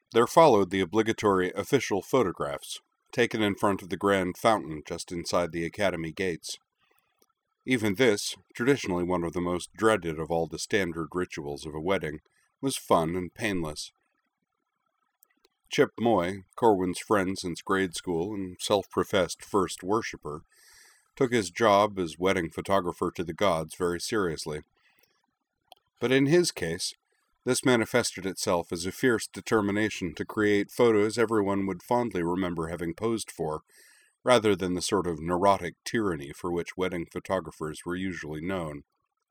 There followed the obligatory official photographs, taken in front of the grand fountain just inside the academy gates. Even this, traditionally one of the most dreaded of all the standard rituals of a wedding, was fun and painless. Chip Moy, Corwin's friend since grade school and self-professed first worshipper, took his job as wedding photographer to the gods very seriously. But in his case, this manifested itself as a fierce determination to create photos everyone would fondly remember having posed for, rather than the sort of neurotic tyranny for which wedding photographers were usually known.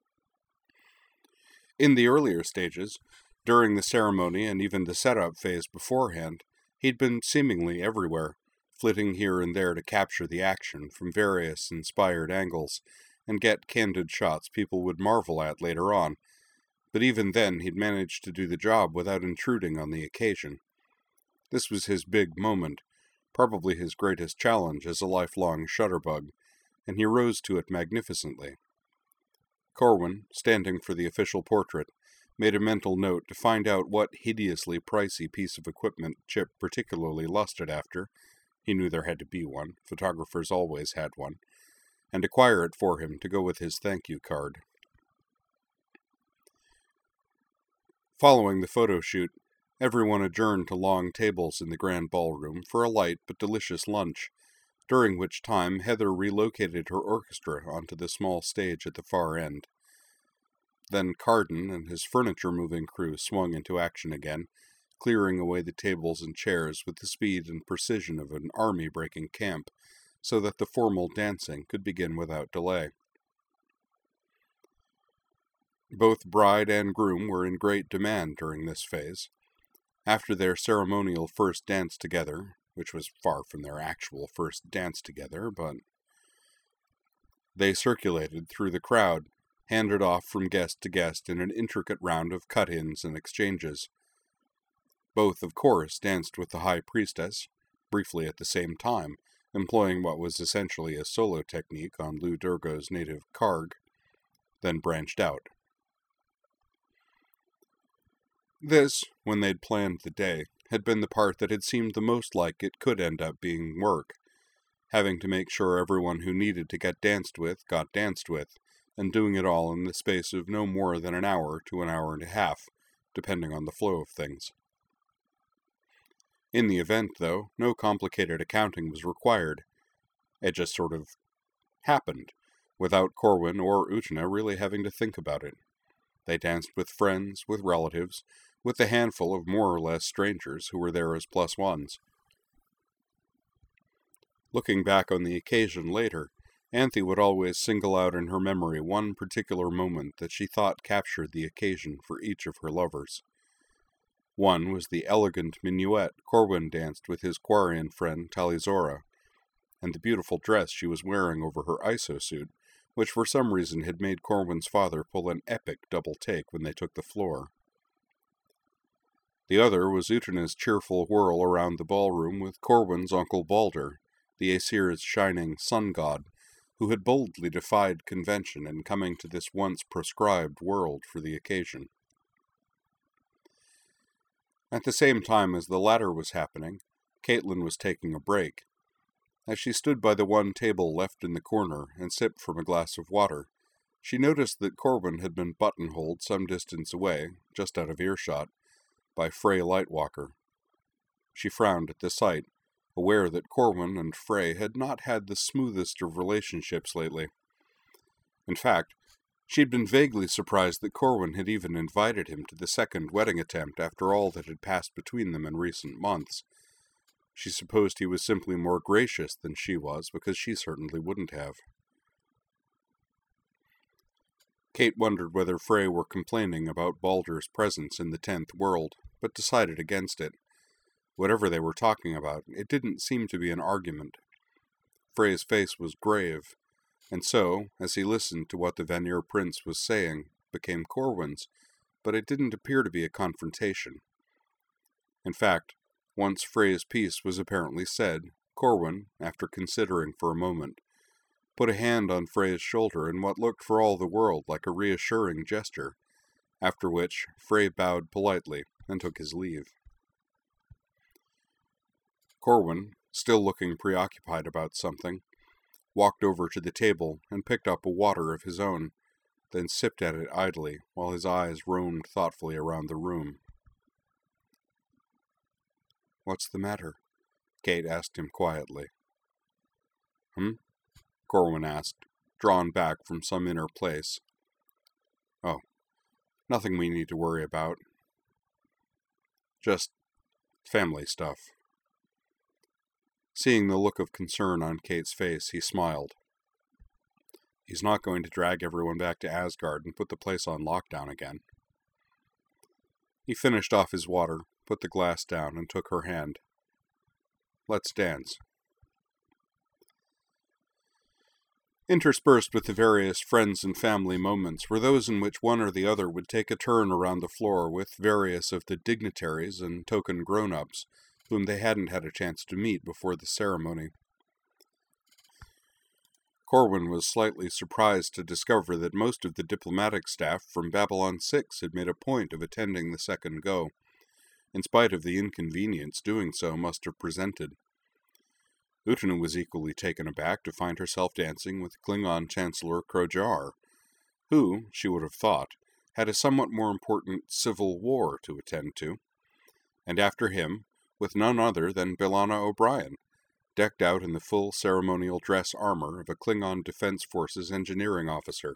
In the earlier stages, during the ceremony and even the setup phase beforehand, he'd been seemingly everywhere, flitting here and there to capture the action from various inspired angles and get candid shots people would marvel at later on. But even then he'd managed to do the job without intruding on the occasion. This was his big moment, probably his greatest challenge as a lifelong shutterbug, and he rose to it magnificently. Corwin, standing for the official portrait, made a mental note to find out what hideously pricey piece of equipment Chip particularly lusted after. He knew there had to be one, photographers always had one, and acquire it for him to go with his thank you card. Following the photo shoot, everyone adjourned to long tables in the grand ballroom for a light but delicious lunch, during which time Heather relocated her orchestra onto the small stage at the far end. Then Carden and his furniture-moving crew swung into action again, clearing away the tables and chairs with the speed and precision of an army breaking camp, so that the formal dancing could begin without delay. Both bride and groom were in great demand during this phase. After their ceremonial first dance together, which was far from their actual first dance together, but they circulated through the crowd, handed off from guest to guest in an intricate round of cut-ins and exchanges. Both, of course, danced with the High Priestess, briefly at the same time, employing what was essentially a solo technique on Lou Durgo's native Karg, then branched out. This, when they'd planned the day, had been the part that had seemed the most like it could end up being work, having to make sure everyone who needed to get danced with got danced with, and doing it all in the space of no more than an hour to an hour and a half, depending on the flow of things. In the event, though, no complicated accounting was required. It just sort of happened, without Corwin or Utena really having to think about it. They danced with friends, with relatives, with a handful of more or less strangers who were there as plus ones. Looking back on the occasion later, Anthe would always single out in her memory one particular moment that she thought captured the occasion for each of her lovers. One was the elegant minuet Corwin danced with his Quarian friend Talizora, and the beautiful dress she was wearing over her iso-suit, which for some reason had made Corwin's father pull an epic double take when they took the floor. The other was Utena's cheerful whirl around the ballroom with Corwin's Uncle Balder, the Aesir's shining sun god, who had boldly defied convention in coming to this once proscribed world for the occasion. At the same time as the latter was happening, Caitlin was taking a break. As she stood by the one table left in the corner and sipped from a glass of water, she noticed that Corwin had been buttonholed some distance away, just out of earshot, by Frey Lightwalker. She frowned at the sight, aware that Corwin and Frey had not had the smoothest of relationships lately. In fact, she'd been vaguely surprised that Corwin had even invited him to the second wedding attempt after all that had passed between them in recent months. She supposed he was simply more gracious than she was, because she certainly wouldn't have. Kate wondered whether Frey were complaining about Balder's presence in the 10th world, but decided against it. Whatever they were talking about, it didn't seem to be an argument. Frey's face was grave, and so, as he listened to what the Vanir prince was saying, became Corwin's, but it didn't appear to be a confrontation. In fact, once Frey's piece was apparently said, Corwin, after considering for a moment, put a hand on Frey's shoulder in what looked for all the world like a reassuring gesture, after which Frey bowed politely and took his leave. Corwin, still looking preoccupied about something, walked over to the table and picked up a water of his own, then sipped at it idly while his eyes roamed thoughtfully around the room. "What's the matter?" Kate asked him quietly. Corwin asked, drawn back from some inner place. "Oh, nothing we need to worry about. Just family stuff." Seeing the look of concern on Kate's face, he smiled. He's not going to drag everyone back to Asgard and put the place on lockdown again. He finished off his water, put the glass down, and took her hand. "Let's dance." Interspersed with the various friends and family moments were those in which one or the other would take a turn around the floor with various of the dignitaries and token grown-ups whom they hadn't had a chance to meet before the ceremony. Corwin was slightly surprised to discover that most of the diplomatic staff from Babylon 6 had made a point of attending the second go, in spite of the inconvenience doing so must have presented. Utena was equally taken aback to find herself dancing with Klingon Chancellor Krojar, who, she would have thought, had a somewhat more important civil war to attend to, and after him, with none other than B'Elanna O'Brien, decked out in the full ceremonial dress armor of a Klingon Defense Forces engineering officer.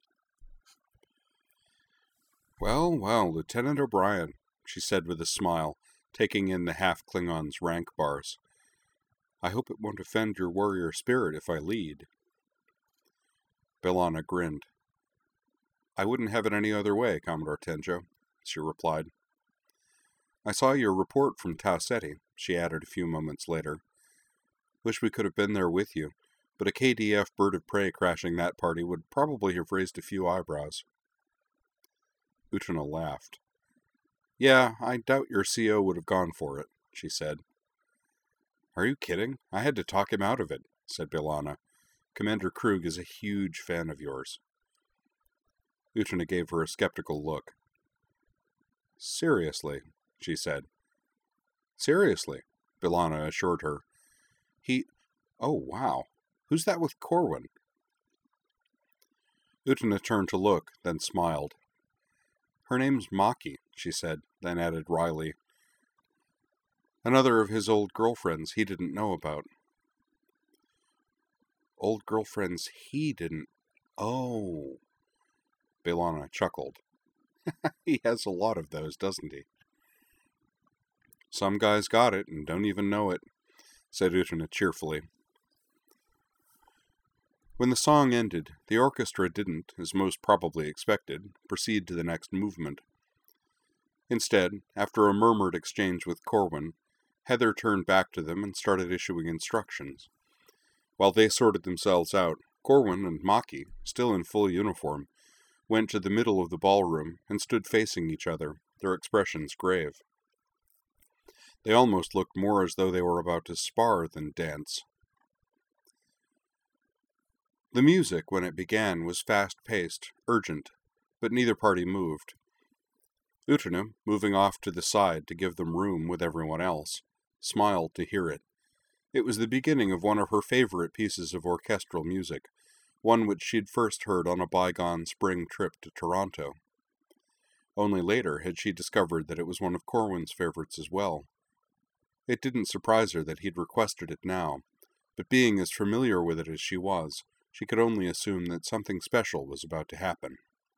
Well, Lieutenant O'Brien," she said with a smile, taking in the half-Klingon's rank bars. "I hope it won't offend your warrior spirit if I lead." B'Elanna grinned. "I wouldn't have it any other way, Commodore Tenjo," she replied. "I saw your report from Tau Ceti," she added a few moments later. "Wish we could have been there with you, but a KDF bird of prey crashing that party would probably have raised a few eyebrows." Utena laughed. "Yeah, I doubt your CO would have gone for it," she said. "Are you kidding? I had to talk him out of it," said B'Elanna. "Commander Krug is a huge fan of yours." Utena gave her a skeptical look. "Seriously," she said. "Seriously," B'Elanna assured her. Oh, wow. Who's that with Corwin?" Utena turned to look, then smiled. "Her name's Maki," she said, then added wryly. "Another of his old girlfriends he didn't know about." "Old girlfriends he didn't... Oh." B'Elanna chuckled. "He has a lot of those, doesn't he?" "Some guys got it and don't even know it," said Utena cheerfully. When the song ended, the orchestra didn't, as most probably expected, proceed to the next movement. Instead, after a murmured exchange with Corwin, Heather turned back to them and started issuing instructions. While they sorted themselves out, Corwin and Maki, still in full uniform, went to the middle of the ballroom and stood facing each other, their expressions grave. They almost looked more as though they were about to spar than dance. The music, when it began, was fast-paced, urgent, but neither party moved. Utena, moving off to the side to give them room with everyone else, smiled to hear it. It was the beginning of one of her favorite pieces of orchestral music, one which she'd first heard on a bygone spring trip to Toronto. Only later had she discovered that it was one of Corwin's favorites as well. It didn't surprise her that he'd requested it now, but being as familiar with it as she was, she could only assume that something special was about to happen.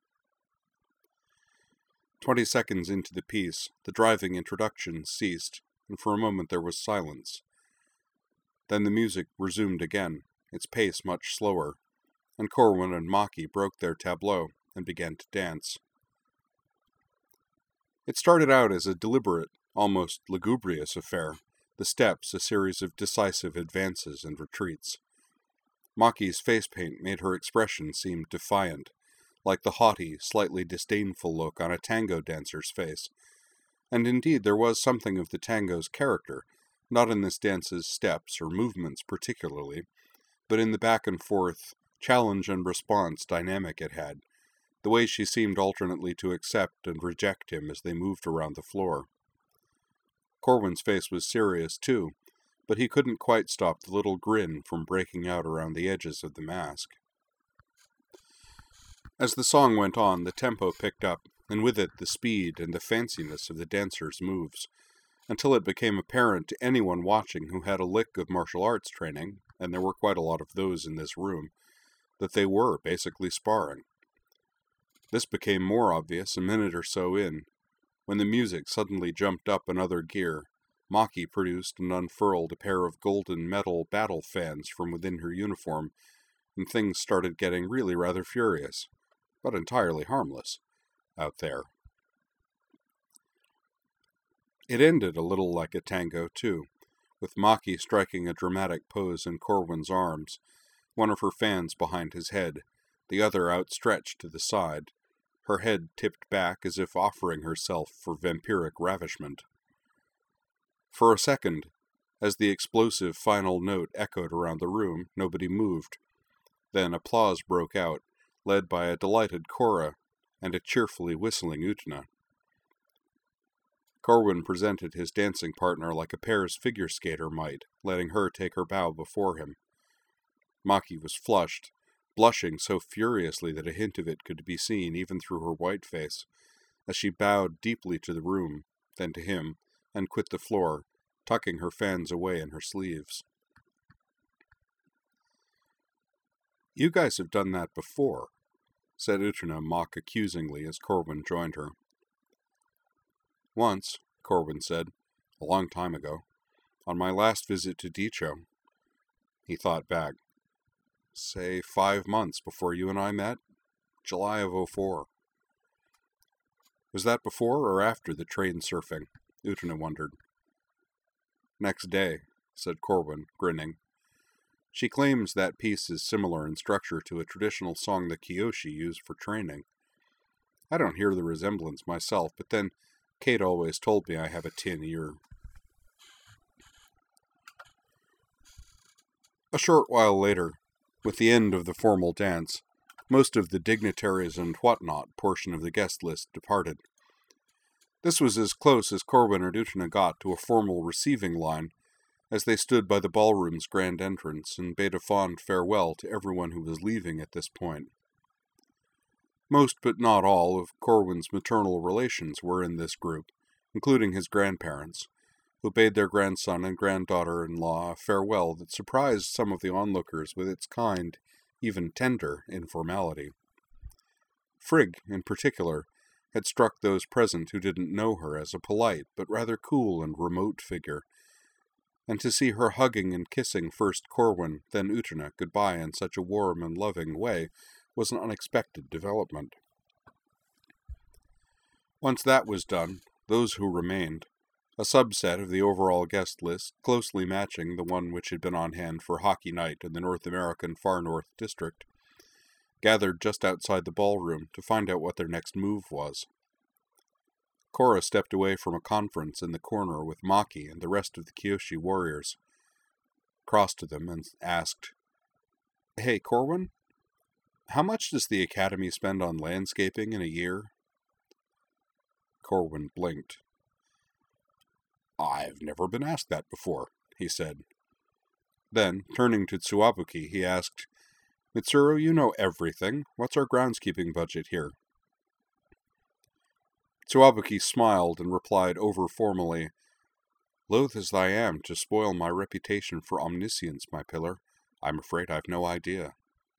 20 seconds into the piece, the driving introduction ceased, and for a moment there was silence. Then the music resumed again, its pace much slower, and Corwin and Maki broke their tableau and began to dance. It started out as a deliberate, almost lugubrious affair, the steps a series of decisive advances and retreats. Maki's face paint made her expression seem defiant, like the haughty, slightly disdainful look on a tango dancer's face. And indeed there was something of the tango's character, not in this dance's steps or movements particularly, but in the back-and-forth, challenge and response dynamic it had, the way she seemed alternately to accept and reject him as they moved around the floor. Corwin's face was serious, too, but he couldn't quite stop the little grin from breaking out around the edges of the mask. As the song went on, the tempo picked up, and with it the speed and the fanciness of the dancers' moves, until it became apparent to anyone watching who had a lick of martial arts training, and there were quite a lot of those in this room, that they were basically sparring. This became more obvious a minute or so in, when the music suddenly jumped up another gear. Maki produced and unfurled a pair of golden metal battle fans from within her uniform, and things started getting really rather furious, but entirely harmless, out there. It ended a little like a tango, too, with Maki striking a dramatic pose in Corwin's arms, one of her fans behind his head, the other outstretched to the side, her head tipped back as if offering herself for vampiric ravishment. For a second, as the explosive final note echoed around the room, nobody moved. Then applause broke out, led by a delighted Cora and a cheerfully whistling Utena. Corwin presented his dancing partner like a pair's figure skater might, letting her take her bow before him. Maki was flushed, blushing so furiously that a hint of it could be seen even through her white face, as she bowed deeply to the room, then to him, and quit the floor, tucking her fans away in her sleeves. "You guys have done that before," said Utena mock accusingly as Corwin joined her. "Once," Corwin said, "a long time ago, on my last visit to Dicho." He thought back. "Say 5 months before you and I met? July of '04. "Was that before or after the train surfing?" Utena wondered. "Next day," said Corwin, grinning. "She claims that piece is similar in structure to a traditional song the Kyoshi used for training. I don't hear the resemblance myself, but then Kate always told me I have a tin ear." A short while later, with the end of the formal dance, most of the dignitaries and whatnot portion of the guest list departed. This was as close as Corwin and Utena got to a formal receiving line, as they stood by the ballroom's grand entrance and bade a fond farewell to everyone who was leaving at this point. Most but not all of Corwin's maternal relations were in this group, including his grandparents, who bade their grandson and granddaughter-in-law a farewell that surprised some of the onlookers with its kind, even tender, informality. Frigg, in particular, had struck those present who didn't know her as a polite but rather cool and remote figure, and to see her hugging and kissing first Corwin, then Utena goodbye in such a warm and loving way was an unexpected development. Once that was done, those who remained, a subset of the overall guest list closely matching the one which had been on hand for hockey night in the North American Far North District, gathered just outside the ballroom to find out what their next move was. Cora stepped away from a conference in the corner with Maki and the rest of the Kyoshi warriors, crossed to them and asked, "Hey, Corwin, how much does the Academy spend on landscaping in a year?" Corwin blinked. "I've never been asked that before," he said. Then, turning to Tsuwabuki, he asked, "Mitsuru, you know everything. What's our groundskeeping budget here?" Tsuwabuki smiled and replied over-formally, "Loath as I am to spoil my reputation for omniscience, my pillar, I'm afraid I've no idea."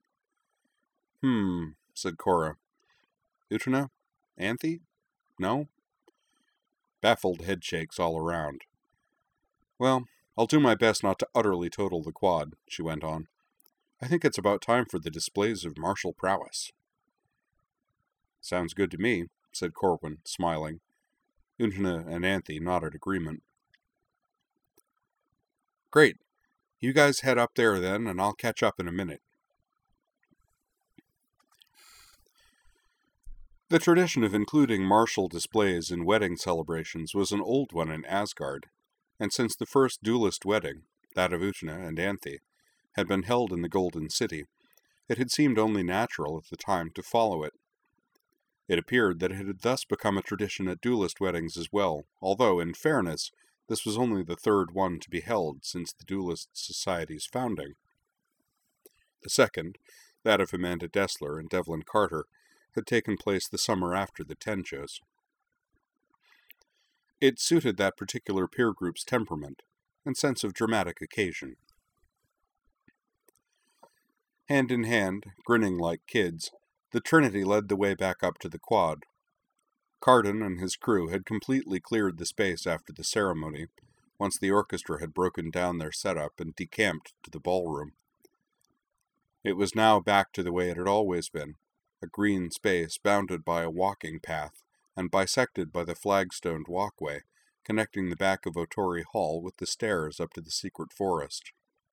Said Cora. "Utena? Anthy? No?" Baffled headshakes all around. "Well, I'll do my best not to utterly total the quad," she went on. "I think it's about time for the displays of martial prowess." "Sounds good to me," said Corwin, smiling. Utena and Anthy nodded agreement. "Great. You guys head up there then, and I'll catch up in a minute." The tradition of including martial displays in wedding celebrations was an old one in Asgard, and since the first duelist wedding, that of Utena and Anthy, had been held in the Golden City, it had seemed only natural at the time to follow it. It appeared that it had thus become a tradition at duelist weddings as well, although, in fairness, This was only the third one to be held since the Duelist Society's founding. The second, that of Amanda Dessler and Devlin Carter, had taken place the summer after the Tenjos. It suited that particular peer group's temperament and sense of dramatic occasion. Hand in hand, grinning like kids, the Trinity led the way back up to the quad. Carden and his crew had completely cleared the space after the ceremony, once the orchestra had broken down their setup and decamped to the ballroom. It was now back to the way it had always been, a green space bounded by a walking path and bisected by the flagstoned walkway, connecting the back of Otori Hall with the stairs up to the secret forest.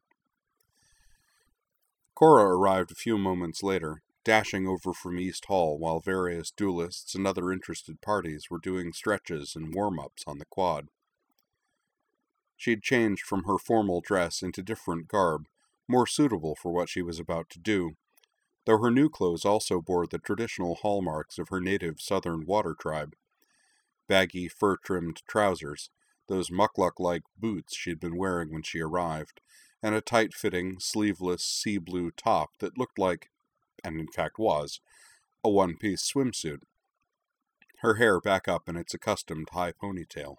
Cora arrived a few moments later, dashing over from East Hall while various duelists and other interested parties were doing stretches and warm-ups on the quad. She'd changed from her formal dress into different garb, more suitable for what she was about to do, though her new clothes also bore the traditional hallmarks of her native southern water tribe. Baggy, fur-trimmed trousers, those mukluk-like boots she'd been wearing when she arrived, and a tight-fitting, sleeveless sea-blue top that looked like, and in fact was, a one-piece swimsuit. Her hair back up in its accustomed high ponytail.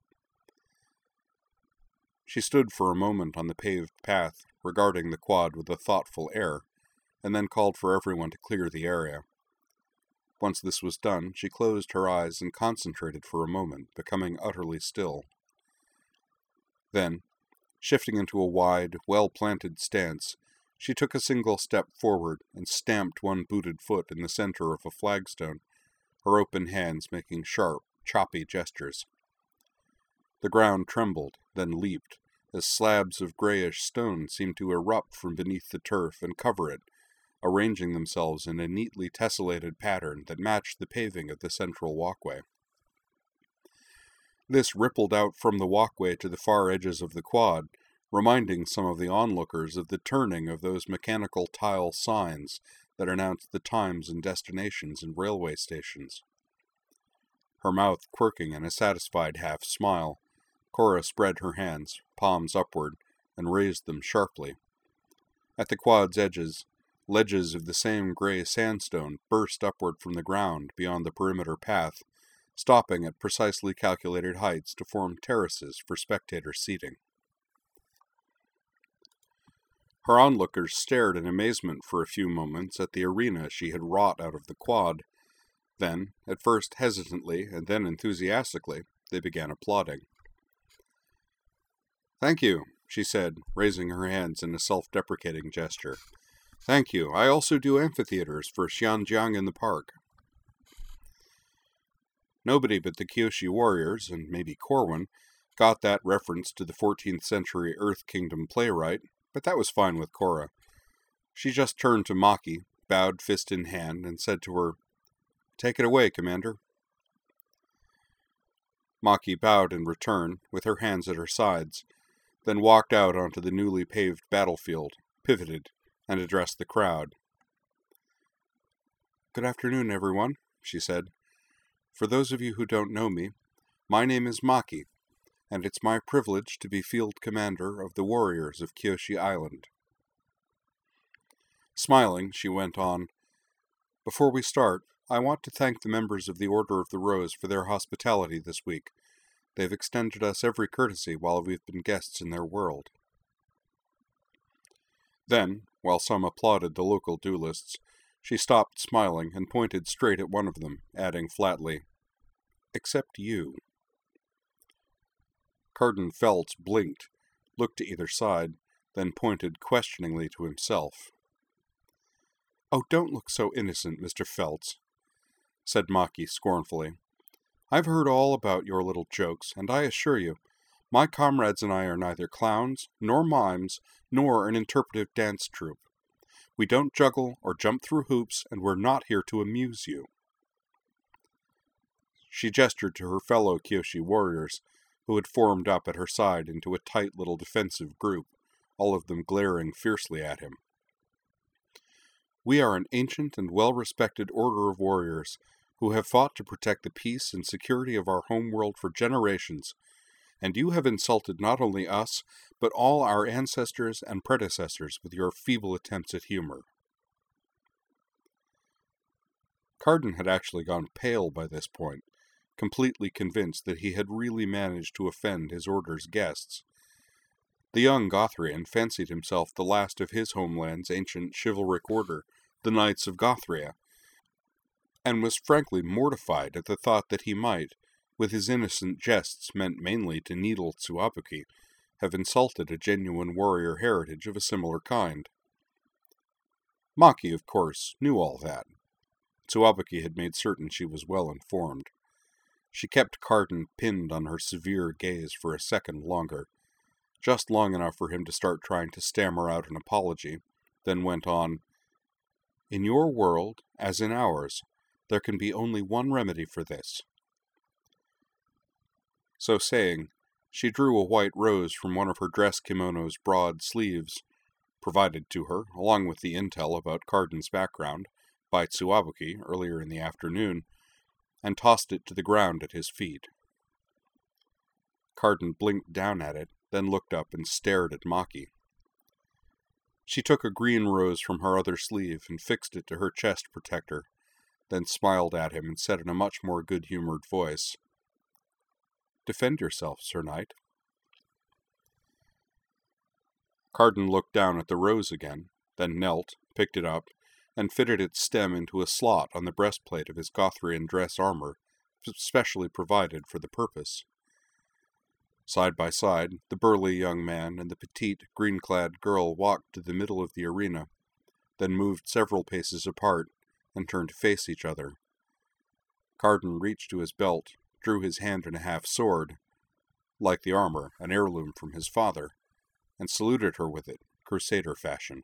She stood for a moment on the paved path, regarding the quad with a thoughtful air, and then called for everyone to clear the area. Once this was done, she closed her eyes and concentrated for a moment, becoming utterly still. Then, shifting into a wide, well-planted stance, she took a single step forward and stamped one booted foot in the center of a flagstone, her open hands making sharp, choppy gestures. The ground trembled, then leaped, as slabs of grayish stone seemed to erupt from beneath the turf and cover it, arranging themselves in a neatly tessellated pattern that matched the paving of the central walkway. This rippled out from the walkway to the far edges of the quad, reminding some of the onlookers of the turning of those mechanical tile signs that announced the times and destinations in railway stations. Her mouth quirking in a satisfied half-smile, Cora spread her hands, palms upward, and raised them sharply. At the quad's edges, ledges of the same gray sandstone burst upward from the ground beyond the perimeter path, stopping at precisely calculated heights to form terraces for spectator seating. Her onlookers stared in amazement for a few moments at the arena she had wrought out of the quad. Then, at first hesitantly and then enthusiastically, they began applauding. "Thank you," she said, raising her hands in a self-deprecating gesture. "Thank you. I also do amphitheaters for Xianjiang in the park." Nobody but the Kyoshi warriors, and maybe Corwin, got that reference to the 14th century Earth Kingdom playwright, but that was fine with Cora. She just turned to Maki, bowed fist in hand, and said to her, "Take it away, Commander." Maki bowed in return, with her hands at her sides, then walked out onto the newly paved battlefield, pivoted, and addressed the crowd. "Good afternoon, everyone," she said. "For those of you who don't know me, my name is Maki, and it's my privilege to be Field Commander of the Warriors of Kyoshi Island." Smiling, she went on, "Before we start, I want to thank the members of the Order of the Rose for their hospitality this week. They've extended us every courtesy while we've been guests in their world." Then, while some applauded the local duelists, she stopped smiling and pointed straight at one of them, adding flatly, "Except you." Carden Feltz blinked, looked to either side, then pointed questioningly to himself. "Oh, don't look so innocent, Mr. Feltz," said Maki scornfully. "I've heard all about your little jokes, and I assure you, my comrades and I are neither clowns, nor mimes, nor an interpretive dance troupe. We don't juggle or jump through hoops, and we're not here to amuse you." She gestured to her fellow Kyoshi warriors, who had formed up at her side into a tight little defensive group, all of them glaring fiercely at him. "We are an ancient and well-respected order of warriors who have fought to protect the peace and security of our homeworld for generations, and you have insulted not only us, but all our ancestors and predecessors with your feeble attempts at humor." Carden had actually gone pale by this point, completely convinced that he had really managed to offend his order's guests. The young Gothrian fancied himself the last of his homeland's ancient chivalric order, the Knights of Gothria, and was frankly mortified at the thought that he might, with his innocent jests meant mainly to needle Tsuabuki, have insulted a genuine warrior heritage of a similar kind. Maki, of course, knew all that. Tsuabuki had made certain she was well informed. She kept Carden pinned on her severe gaze for a second longer, just long enough for him to start trying to stammer out an apology, then went on, "In your world, as in ours, there can be only one remedy for this." So saying, she drew a white rose from one of her dress kimono's broad sleeves, provided to her, along with the intel about Carden's background, by Tsuabuki earlier in the afternoon, and tossed it to the ground at his feet. Carden blinked down at it, then looked up and stared at Maki. She took a green rose from her other sleeve and fixed it to her chest protector, then smiled at him and said in a much more good-humored voice, "Defend yourself, Sir Knight." Carden looked down at the rose again, then knelt, picked it up, and fitted its stem into a slot on the breastplate of his Gothrian dress armor, specially provided for the purpose. Side by side, the burly young man and the petite, green-clad girl walked to the middle of the arena, then moved several paces apart and turned to face each other. Carden reached to his belt, drew his hand-and-a-half sword, like the armor, an heirloom from his father, and saluted her with it, crusader fashion.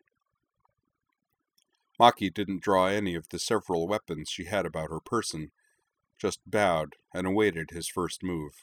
Maki didn't draw any of the several weapons she had about her person, just bowed and awaited his first move.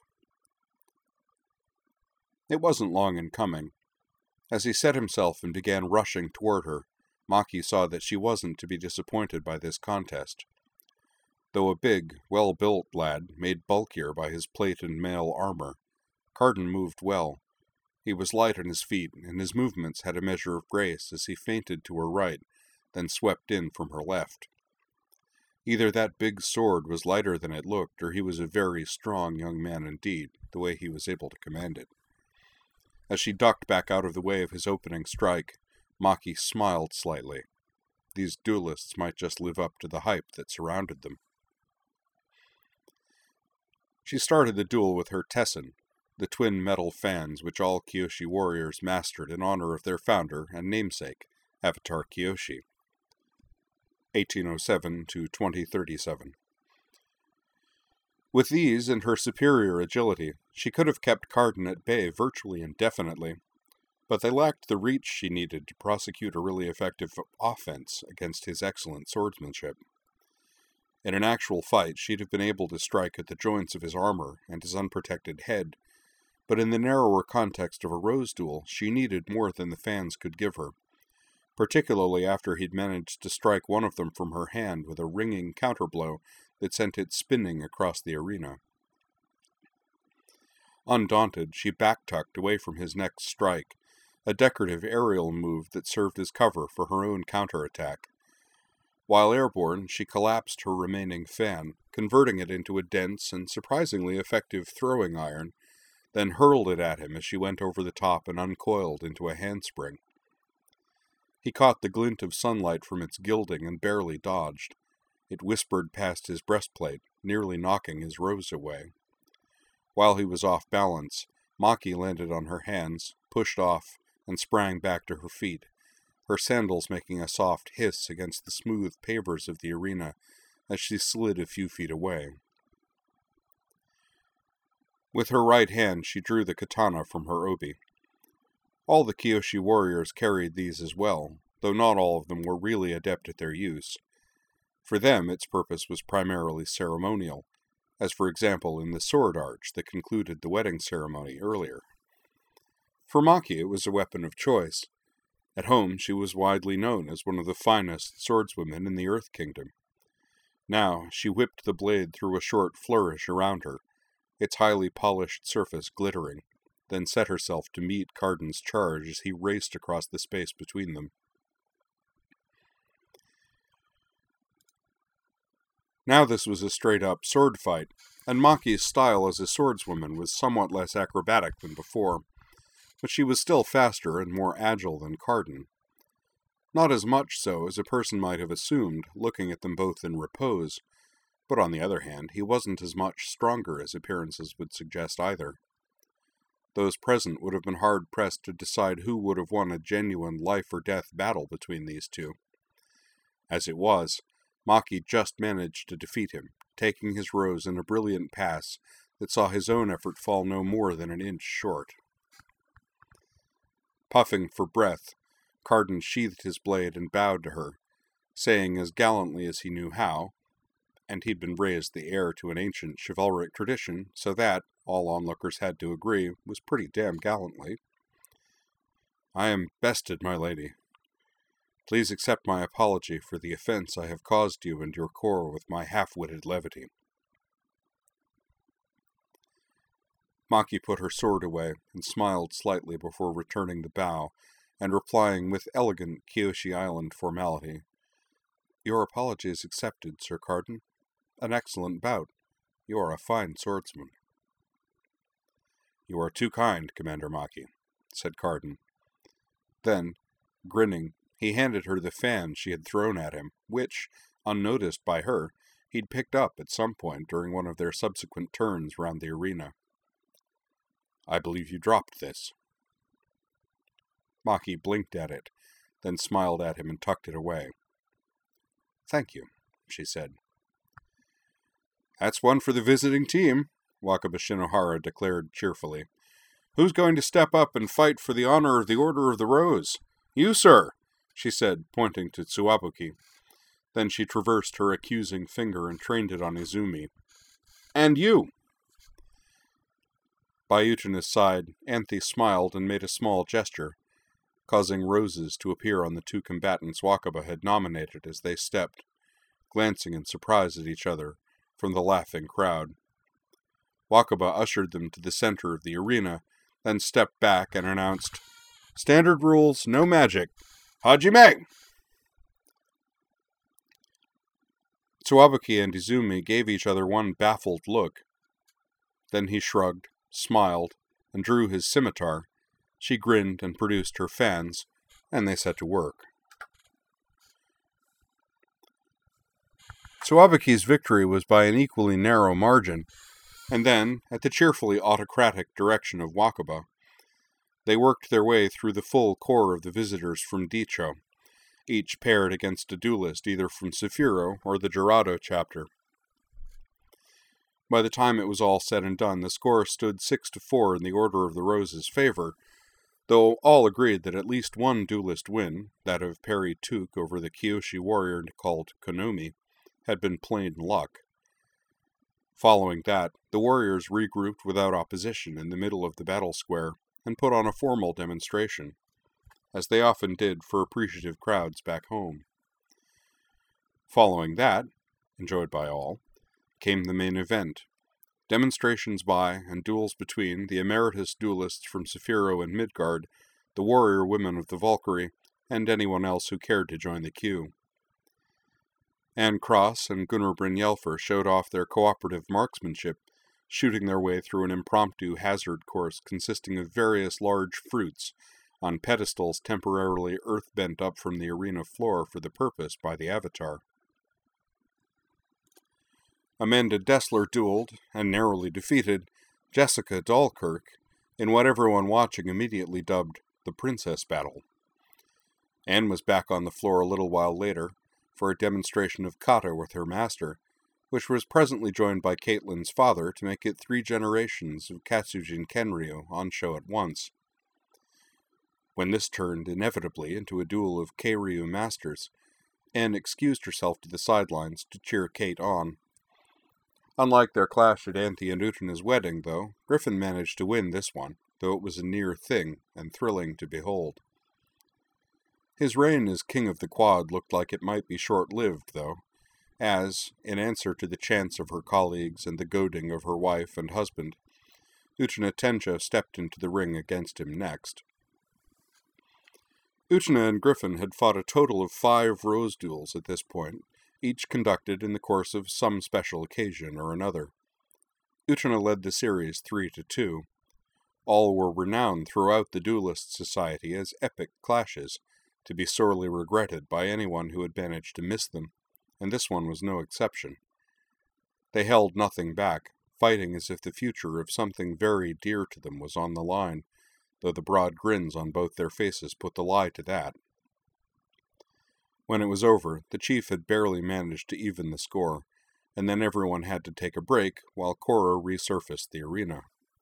It wasn't long in coming. As he set himself and began rushing toward her, Maki saw that she wasn't to be disappointed by this contest. Though a big, well-built lad, made bulkier by his plate and mail armor, Carden moved well. He was light on his feet, and his movements had a measure of grace as he feinted to her right, then swept in from her left. Either that big sword was lighter than it looked, or he was a very strong young man indeed, the way he was able to command it. As she ducked back out of the way of his opening strike, Maki smiled slightly. These duelists might just live up to the hype that surrounded them. She started the duel with her Tessin, the twin metal fans which all Kyoshi warriors mastered in honor of their founder and namesake, Avatar Kyoshi, 1807 to 2037. With these and her superior agility, she could have kept Carden at bay virtually indefinitely, but they lacked the reach she needed to prosecute a really effective offense against his excellent swordsmanship. In an actual fight, she'd have been able to strike at the joints of his armor and his unprotected head, but in the narrower context of a rose duel, she needed more than the fans could give her, particularly after he'd managed to strike one of them from her hand with a ringing counterblow that sent it spinning across the arena. Undaunted, she back-tucked away from his next strike, a decorative aerial move that served as cover for her own counterattack. While airborne, she collapsed her remaining fan, converting it into a dense and surprisingly effective throwing iron, then hurled it at him as she went over the top and uncoiled into a handspring. He caught the glint of sunlight from its gilding and barely dodged. It whispered past his breastplate, nearly knocking his rose away. While he was off balance, Maki landed on her hands, pushed off, and sprang back to her feet, her sandals making a soft hiss against the smooth pavers of the arena as she slid a few feet away. With her right hand she drew the katana from her obi. All the Kyoshi warriors carried these as well, though not all of them were really adept at their use. For them, its purpose was primarily ceremonial, as for example in the sword arch that concluded the wedding ceremony earlier. For Maki, it was a weapon of choice. At home, she was widely known as one of the finest swordswomen in the Earth Kingdom. Now, she whipped the blade through a short flourish around her, its highly polished surface glittering, then set herself to meet Carden's charge as he raced across the space between them. Now this was a straight-up sword fight, and Maki's style as a swordswoman was somewhat less acrobatic than before, but she was still faster and more agile than Carden. Not as much so as a person might have assumed, looking at them both in repose, but on the other hand, he wasn't as much stronger as appearances would suggest either. Those present would have been hard-pressed to decide who would have won a genuine life-or-death battle between these two. As it was, Maki just managed to defeat him, taking his rose in a brilliant pass that saw his own effort fall no more than an inch short. Puffing for breath, Carden sheathed his blade and bowed to her, saying as gallantly as he knew how, and he'd been raised the heir to an ancient chivalric tradition, so that, all onlookers had to agree, was pretty damn gallantly. "I am bested, my lady. Please accept my apology for the offense I have caused you and your corps with my half-witted levity." Maki put her sword away and smiled slightly before returning the bow and replying with elegant Kyoshi Island formality. "Your apology is accepted, Sir Carden. An excellent bout. You are a fine swordsman." "You are too kind, Commander Maki," said Carden. Then, grinning, he handed her the fan she had thrown at him, which, unnoticed by her, he'd picked up at some point during one of their subsequent turns round the arena. "I believe you dropped this." Maki blinked at it, then smiled at him and tucked it away. "Thank you," she said. "That's one for the visiting team," Wakaba Shinohara declared cheerfully. "Who's going to step up and fight for the honor of the Order of the Rose?" "You, sir," she said, pointing to Tsuwabuki. Then she traversed her accusing finger and trained it on Izumi. "And you." By Utena's side, Anthe smiled and made a small gesture, causing roses to appear on the two combatants Wakaba had nominated as they stepped, glancing in surprise at each other from the laughing crowd. Wakaba ushered them to the center of the arena, then stepped back and announced, "Standard rules, no magic. Hajime!" Tsuwabuki and Izumi gave each other one baffled look. Then he shrugged, smiled, and drew his scimitar. She grinned and produced her fans, and they set to work. Tsuwabuki's victory was by an equally narrow margin, and then, at the cheerfully autocratic direction of Wakaba, they worked their way through the full core of the visitors from Dicho, each paired against a duelist either from Saphiro or the Jurado chapter. By the time it was all said and done, the score stood 6-4 in the Order of the Rose's favor, though all agreed that at least one duelist win, that of Perry Took over the Kyoshi warrior called Konomi, had been plain luck. Following that, the warriors regrouped without opposition in the middle of the battle square and put on a formal demonstration, as they often did for appreciative crowds back home. Following that, enjoyed by all, came the main event, demonstrations by and duels between the emeritus duelists from Saphiro and Midgard, the warrior women of the Valkyrie, and anyone else who cared to join the queue. Anne Cross and Gunnar Brynjolfur showed off their cooperative marksmanship, shooting their way through an impromptu hazard course consisting of various large fruits on pedestals temporarily earth-bent up from the arena floor for the purpose by the Avatar. Amanda Dessler dueled, and narrowly defeated, Jessica Dahlkirk in what everyone watching immediately dubbed the Princess Battle. Anne was back on the floor a little while later for a demonstration of kata with her master, which was presently joined by Caitlin's father to make it 3 generations of Katsujin Kenryu on show at once. When this turned inevitably into a duel of Keiryu masters, Anne excused herself to the sidelines to cheer Kate on. Unlike their clash at Anthe and Utena's wedding, though, Griffin managed to win this one, though it was a near thing and thrilling to behold. His reign as king of the quad looked like it might be short-lived, though, as, in answer to the chants of her colleagues and the goading of her wife and husband, Utena Tenjo stepped into the ring against him next. Utena and Griffin had fought a total of 5 rose duels at this point, each conducted in the course of some special occasion or another. Utena led the series 3-2. All were renowned throughout the duelist society as epic clashes, to be sorely regretted by anyone who had managed to miss them, and this one was no exception. They held nothing back, fighting as if the future of something very dear to them was on the line, though the broad grins on both their faces put the lie to that. When it was over, the chief had barely managed to even the score, and then everyone had to take a break while Korra resurfaced the arena.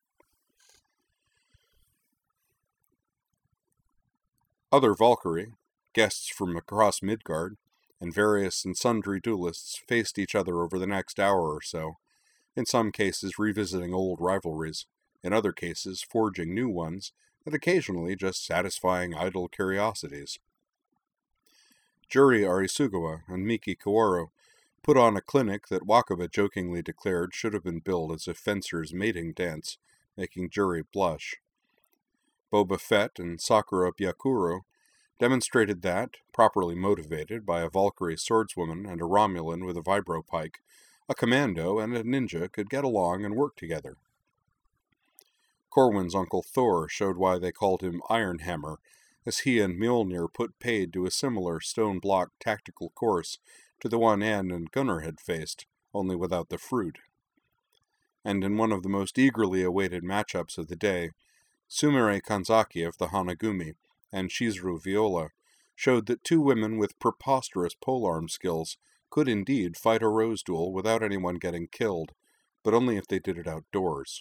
Other Valkyrie, guests from across Midgard, and various and sundry duelists faced each other over the next hour or so, in some cases revisiting old rivalries, in other cases forging new ones, and occasionally just satisfying idle curiosities. Juri Arisugawa and Miki Kaworu put on a clinic that Wakaba jokingly declared should have been billed as a fencer's mating dance, making Juri blush. Boba Fett and Sakura Byakuro demonstrated that, properly motivated by a Valkyrie swordswoman and a Romulan with a vibropike, a commando and a ninja could get along and work together. Corwin's Uncle Thor showed why they called him Iron Hammer, as he and Mjolnir put paid to a similar stone-block tactical course to the one Anne and Gunnar had faced, only without the fruit. And in one of the most eagerly awaited matchups of the day, Sumire Kanzaki of the Hanagumi and Shizuru Viola showed that 2 women with preposterous polearm skills could indeed fight a rose duel without anyone getting killed, but only if they did it outdoors.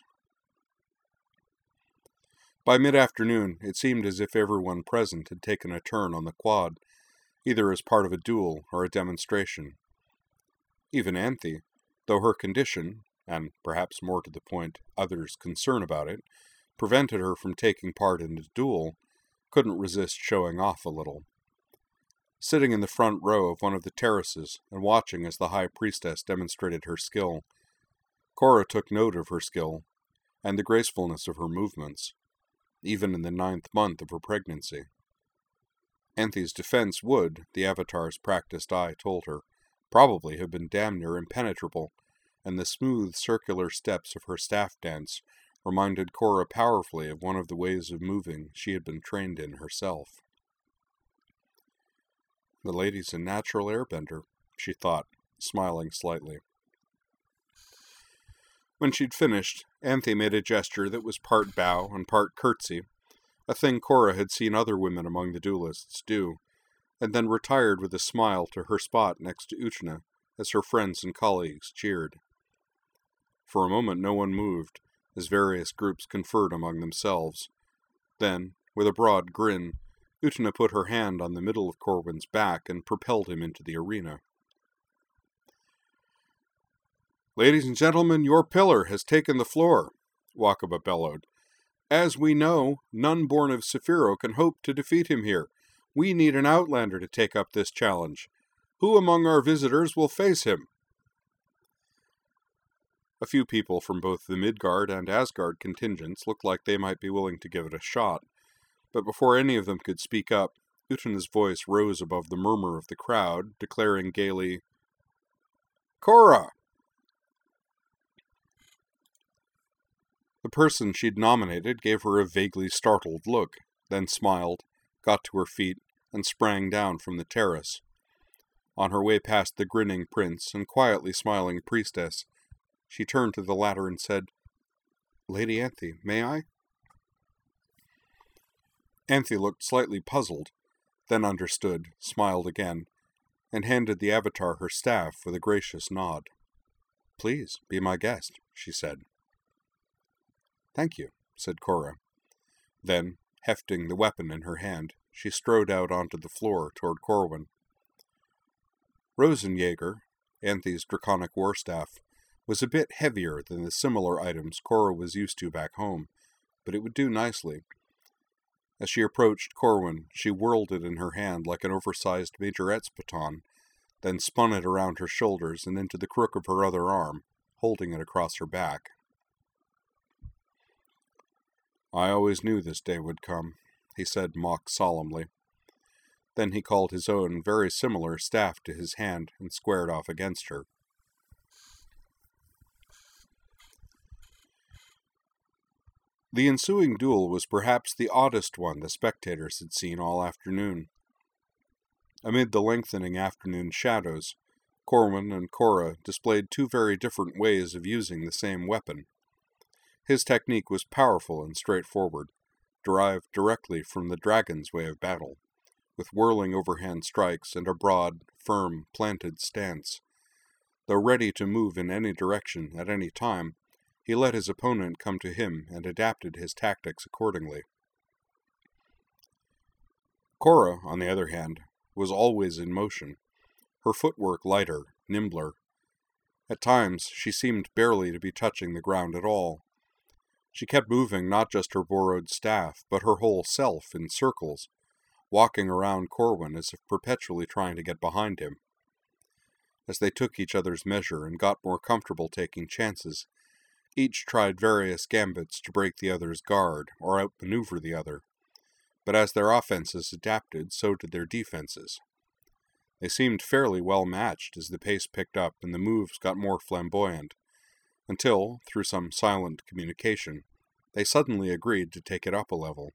By mid-afternoon, it seemed as if everyone present had taken a turn on the quad, either as part of a duel or a demonstration. Even Anthe, though her condition, and perhaps more to the point, others' concern about it, prevented her from taking part in the duel, couldn't resist showing off a little. Sitting in the front row of one of the terraces and watching as the High Priestess demonstrated her skill, Korra took note of her skill and the gracefulness of her movements, even in the 9th month of her pregnancy. Anthe's defense would, the Avatar's practiced eye told her, probably have been damn near impenetrable, and the smooth circular steps of her staff dance reminded Korra powerfully of one of the ways of moving she had been trained in herself. The lady's a natural airbender, she thought, smiling slightly. When she'd finished, Anthe made a gesture that was part bow and part curtsy, a thing Korra had seen other women among the duelists do, and then retired with a smile to her spot next to Utena as her friends and colleagues cheered. For a moment no one moved, as various groups conferred among themselves. Then, with a broad grin, Utena put her hand on the middle of Corwin's back and propelled him into the arena. "Ladies and gentlemen, your pillar has taken the floor," Wakaba bellowed. "As we know, none born of Saphiro can hope to defeat him here. We need an outlander to take up this challenge. Who among our visitors will face him?" A few people from both the Midgard and Asgard contingents looked like they might be willing to give it a shot, but before any of them could speak up, Utena's voice rose above the murmur of the crowd, declaring gaily, "Korra!" The person she'd nominated gave her a vaguely startled look, then smiled, got to her feet, and sprang down from the terrace. On her way past the grinning prince and quietly smiling priestess, she turned to the latter and said, "Lady Anthe, may I?" Anthe looked slightly puzzled, then understood, smiled again, and handed the Avatar her staff with a gracious nod. "Please, be my guest," she said. "Thank you," said Korra. Then, hefting the weapon in her hand, she strode out onto the floor toward Corwin. Rosenjäger, Anthe's draconic warstaff, was a bit heavier than the similar items Korra was used to back home, but it would do nicely. As she approached Corwin, she whirled it in her hand like an oversized majorette's baton, then spun it around her shoulders and into the crook of her other arm, holding it across her back. "I always knew this day would come," he said mock solemnly. Then he called his own very similar staff to his hand and squared off against her. The ensuing duel was perhaps the oddest one the spectators had seen all afternoon. Amid the lengthening afternoon shadows, Corwin and Cora displayed two very different ways of using the same weapon. His technique was powerful and straightforward, derived directly from the dragon's way of battle, with whirling overhand strikes and a broad, firm, planted stance. Though ready to move in any direction at any time, he let his opponent come to him and adapted his tactics accordingly. Cora, on the other hand, was always in motion, her footwork lighter, nimbler. At times she seemed barely to be touching the ground at all. She kept moving not just her borrowed staff, but her whole self in circles, walking around Corwin as if perpetually trying to get behind him. As they took each other's measure and got more comfortable taking chances, each tried various gambits to break the other's guard or outmaneuver the other. But as their offenses adapted, so did their defenses. They seemed fairly well matched as the pace picked up and the moves got more flamboyant, until, through some silent communication, they suddenly agreed to take it up a level.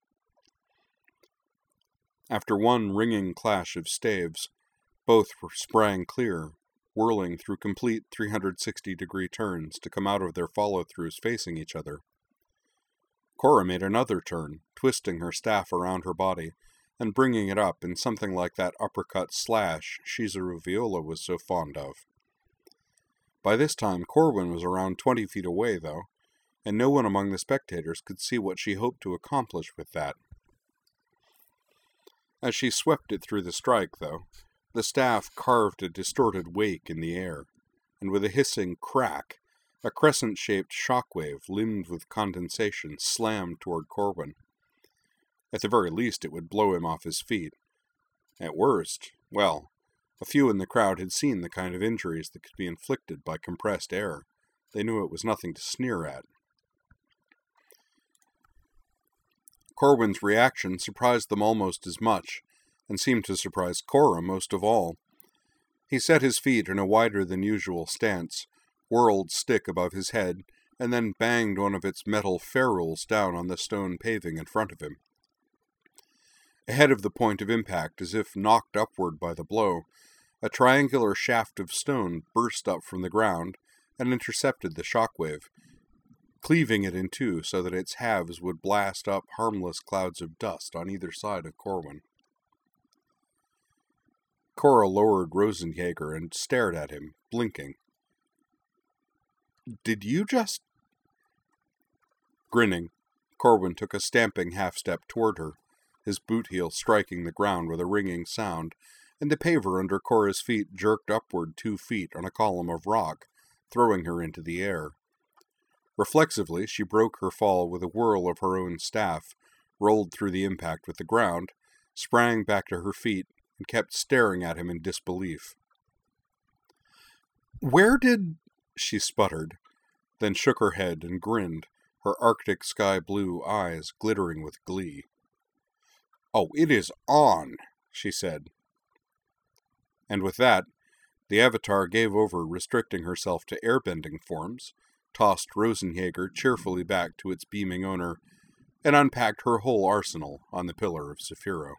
After one ringing clash of staves, both sprang clear, whirling through complete 360-degree turns to come out of their follow-throughs facing each other. Cora made another turn, twisting her staff around her body and bringing it up in something like that uppercut slash Shizuru Viola was so fond of. By this time, Corwin was around 20 feet away, though, and no one among the spectators could see what she hoped to accomplish with that. As she swept it through the strike, though, the staff carved a distorted wake in the air, and with a hissing crack, a crescent-shaped shockwave limned with condensation slammed toward Corwin. At the very least, it would blow him off his feet. At worst, well, a few in the crowd had seen the kind of injuries that could be inflicted by compressed air. They knew it was nothing to sneer at. Corwin's reaction surprised them almost as much, and seemed to surprise Cora most of all. He set his feet in a wider-than-usual stance, whirled stick above his head, and then banged one of its metal ferrules down on the stone paving in front of him. Ahead of the point of impact, as if knocked upward by the blow, a triangular shaft of stone burst up from the ground and intercepted the shockwave, cleaving it in two so that its halves would blast up harmless clouds of dust on either side of Corwin. Cora lowered Rosenjäger and stared at him, blinking. "Did you just—" Grinning, Corwin took a stamping half-step toward her, his boot heel striking the ground with a ringing sound, and the paver under Cora's feet jerked upward 2 feet on a column of rock, throwing her into the air. Reflexively, she broke her fall with a whirl of her own staff, rolled through the impact with the ground, sprang back to her feet, and kept staring at him in disbelief. "Where did—" she sputtered, then shook her head and grinned, her arctic sky-blue eyes glittering with glee. "Oh, it is on," she said. And with that, the Avatar gave over restricting herself to airbending forms, tossed Rosenjäger cheerfully back to its beaming owner, and unpacked her whole arsenal on the Pillar of Saphiro.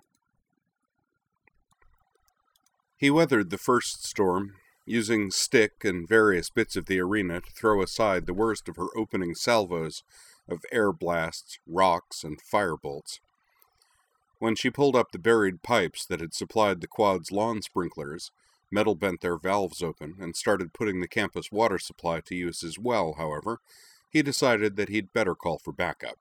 He weathered the first storm, using stick and various bits of the arena to throw aside the worst of her opening salvos of air blasts, rocks, and firebolts. When she pulled up the buried pipes that had supplied the quad's lawn sprinklers, Metal bent their valves open and started putting the campus water supply to use as well, however, he decided that he'd better call for backup.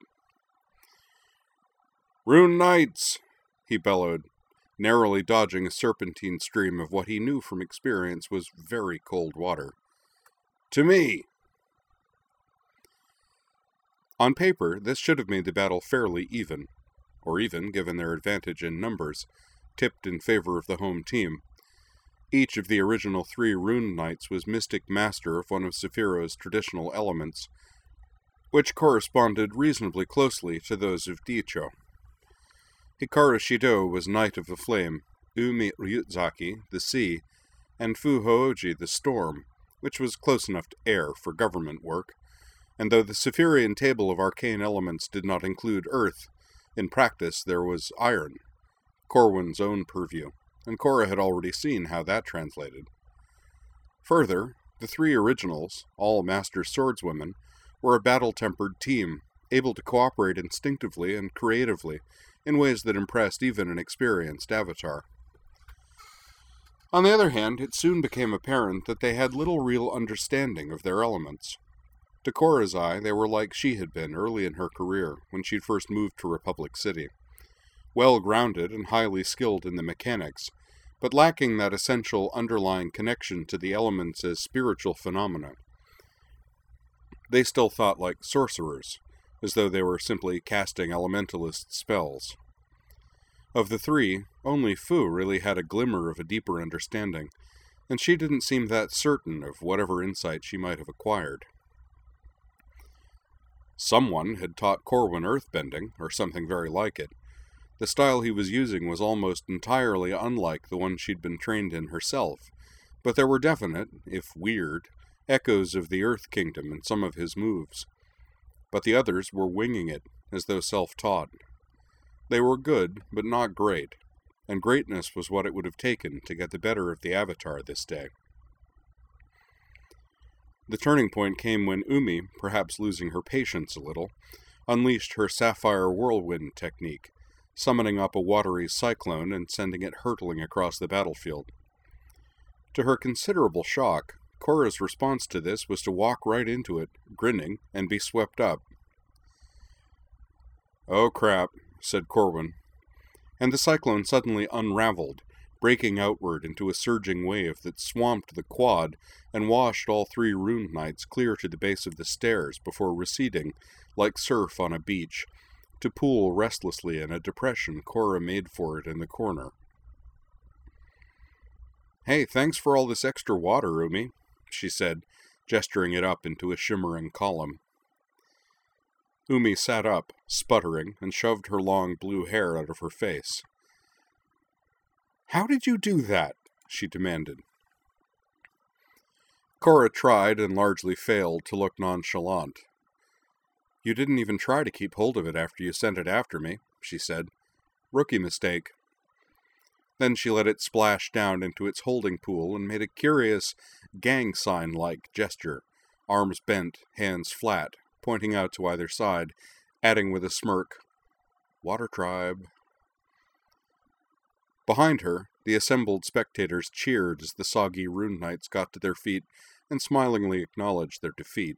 "Rune Knights!" he bellowed, narrowly dodging a serpentine stream of what he knew from experience was very cold water. "To me!" On paper, this should have made the battle fairly even, or even, given their advantage in numbers, tipped in favor of the home team. Each of the original 3 Rune Knights was mystic master of one of Sephiroth's traditional elements, which corresponded reasonably closely to those of Dicho. Hikaru Shido was Knight of the Flame, Umi Ryuzaki, the Sea, and Fu Hooji, the Storm, which was close enough to air for government work, and though the Sephirian table of arcane elements did not include earth, in practice there was iron, Corwin's own purview, and Cora had already seen how that translated. Further, the 3 originals, all master swordswomen, were a battle-tempered team, able to cooperate instinctively and creatively in ways that impressed even an experienced avatar. On the other hand, it soon became apparent that they had little real understanding of their elements. To Cora's eye, they were like she had been early in her career, when she'd first moved to Republic City. Well-grounded and highly skilled in the mechanics, but lacking that essential underlying connection to the elements as spiritual phenomena. They still thought like sorcerers, as though they were simply casting elementalist spells. Of the 3, only Fu really had a glimmer of a deeper understanding, and she didn't seem that certain of whatever insight she might have acquired. Someone had taught Corwin earthbending, or something very like it. The style he was using was almost entirely unlike the one she'd been trained in herself, but there were definite, if weird, echoes of the Earth Kingdom in some of his moves. But the others were winging it, as though self-taught. They were good, but not great, and greatness was what it would have taken to get the better of the Avatar this day. The turning point came when Umi, perhaps losing her patience a little, unleashed her Sapphire Whirlwind technique, summoning up a watery cyclone and sending it hurtling across the battlefield. To her considerable shock, Cora's response to this was to walk right into it, grinning, and be swept up. "Oh crap," said Corwin, and the cyclone suddenly unraveled, breaking outward into a surging wave that swamped the quad and washed all 3 Rune Knights clear to the base of the stairs before receding, like surf on a beach, to pool restlessly in a depression Cora made for it in the corner. "Hey, thanks for all this extra water, Umi," she said, gesturing it up into a shimmering column. Umi sat up, sputtering, and shoved her long blue hair out of her face. "How did you do that?" she demanded. Cora tried and largely failed to look nonchalant. "You didn't even try to keep hold of it after you sent it after me," she said. "Rookie mistake." Then she let it splash down into its holding pool and made a curious gang sign-like gesture, arms bent, hands flat, pointing out to either side, adding with a smirk, "Water Tribe." Behind her, the assembled spectators cheered as the soggy Rune Knights got to their feet and smilingly acknowledged their defeat.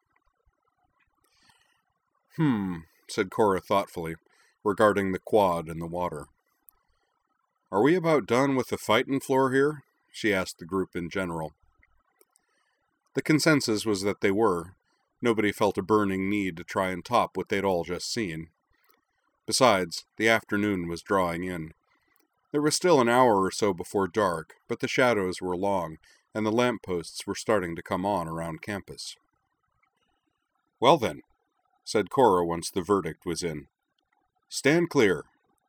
Said Cora thoughtfully, regarding the quad and the water. "Are we about done with the fightin' floor here?" she asked the group in general. The consensus was that they were. Nobody felt a burning need to try and top what they'd all just seen. Besides, the afternoon was drawing in. There was still an hour or so before dark, but the shadows were long, and the lampposts were starting to come on around campus. "Well then," said Cora once the verdict was in. "Stand clear."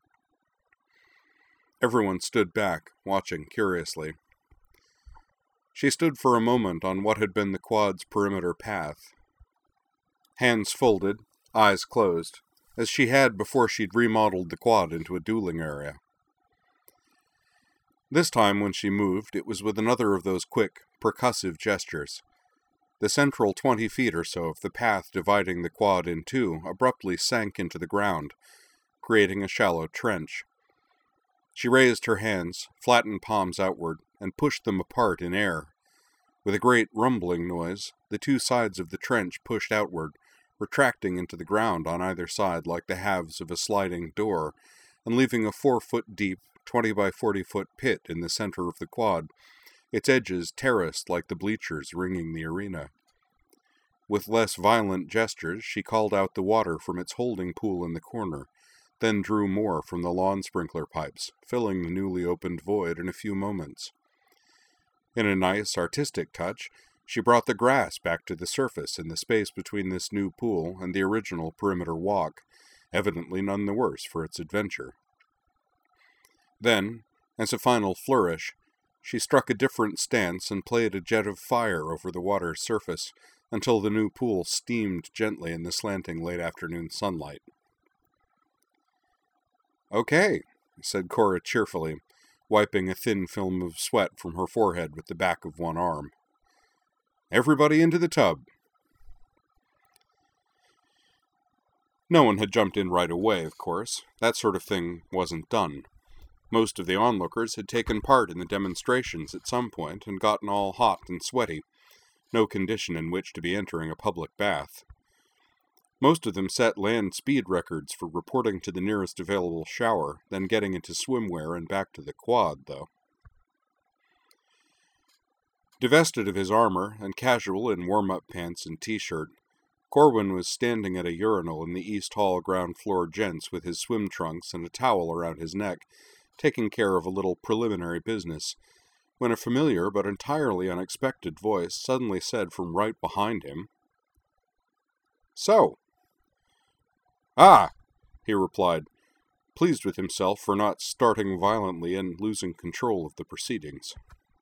Everyone stood back, watching curiously. She stood for a moment on what had been the quad's perimeter path. Hands folded, eyes closed, as she had before she'd remodeled the quad into a dueling area. This time when she moved, it was with another of those quick, percussive gestures. The central 20 feet or so of the path dividing the quad in two abruptly sank into the ground, creating a shallow trench. She raised her hands, flattened palms outward, and pushed them apart in air. With a great rumbling noise, the two sides of the trench pushed outward, retracting into the ground on either side like the halves of a sliding door, and leaving a 4-foot-deep, 20-by-40-foot pit in the center of the quad, its edges terraced like the bleachers ringing the arena. With less violent gestures, she called out the water from its holding pool in the corner, then drew more from the lawn sprinkler pipes, filling the newly opened void in a few moments. In a nice, artistic touch, she brought the grass back to the surface in the space between this new pool and the original perimeter walk, evidently none the worse for its adventure. Then, as a final flourish, she struck a different stance and played a jet of fire over the water's surface until the new pool steamed gently in the slanting late-afternoon sunlight. "Okay," said Cora cheerfully, wiping a thin film of sweat from her forehead with the back of one arm. "Everybody into the tub." No one had jumped in right away, of course. That sort of thing wasn't done. Most of the onlookers had taken part in the demonstrations at some point and gotten all hot and sweaty, no condition in which to be entering a public bath. Most of them set land speed records for reporting to the nearest available shower, then getting into swimwear and back to the quad, though. Divested of his armor and casual in warm-up pants and t-shirt, Corwin was standing at a urinal in the East Hall ground floor gents with his swim trunks and a towel around his neck, taking care of a little preliminary business, when a familiar but entirely unexpected voice suddenly said from right behind him, "So." "Ah," he replied, pleased with himself for not starting violently and losing control of the proceedings.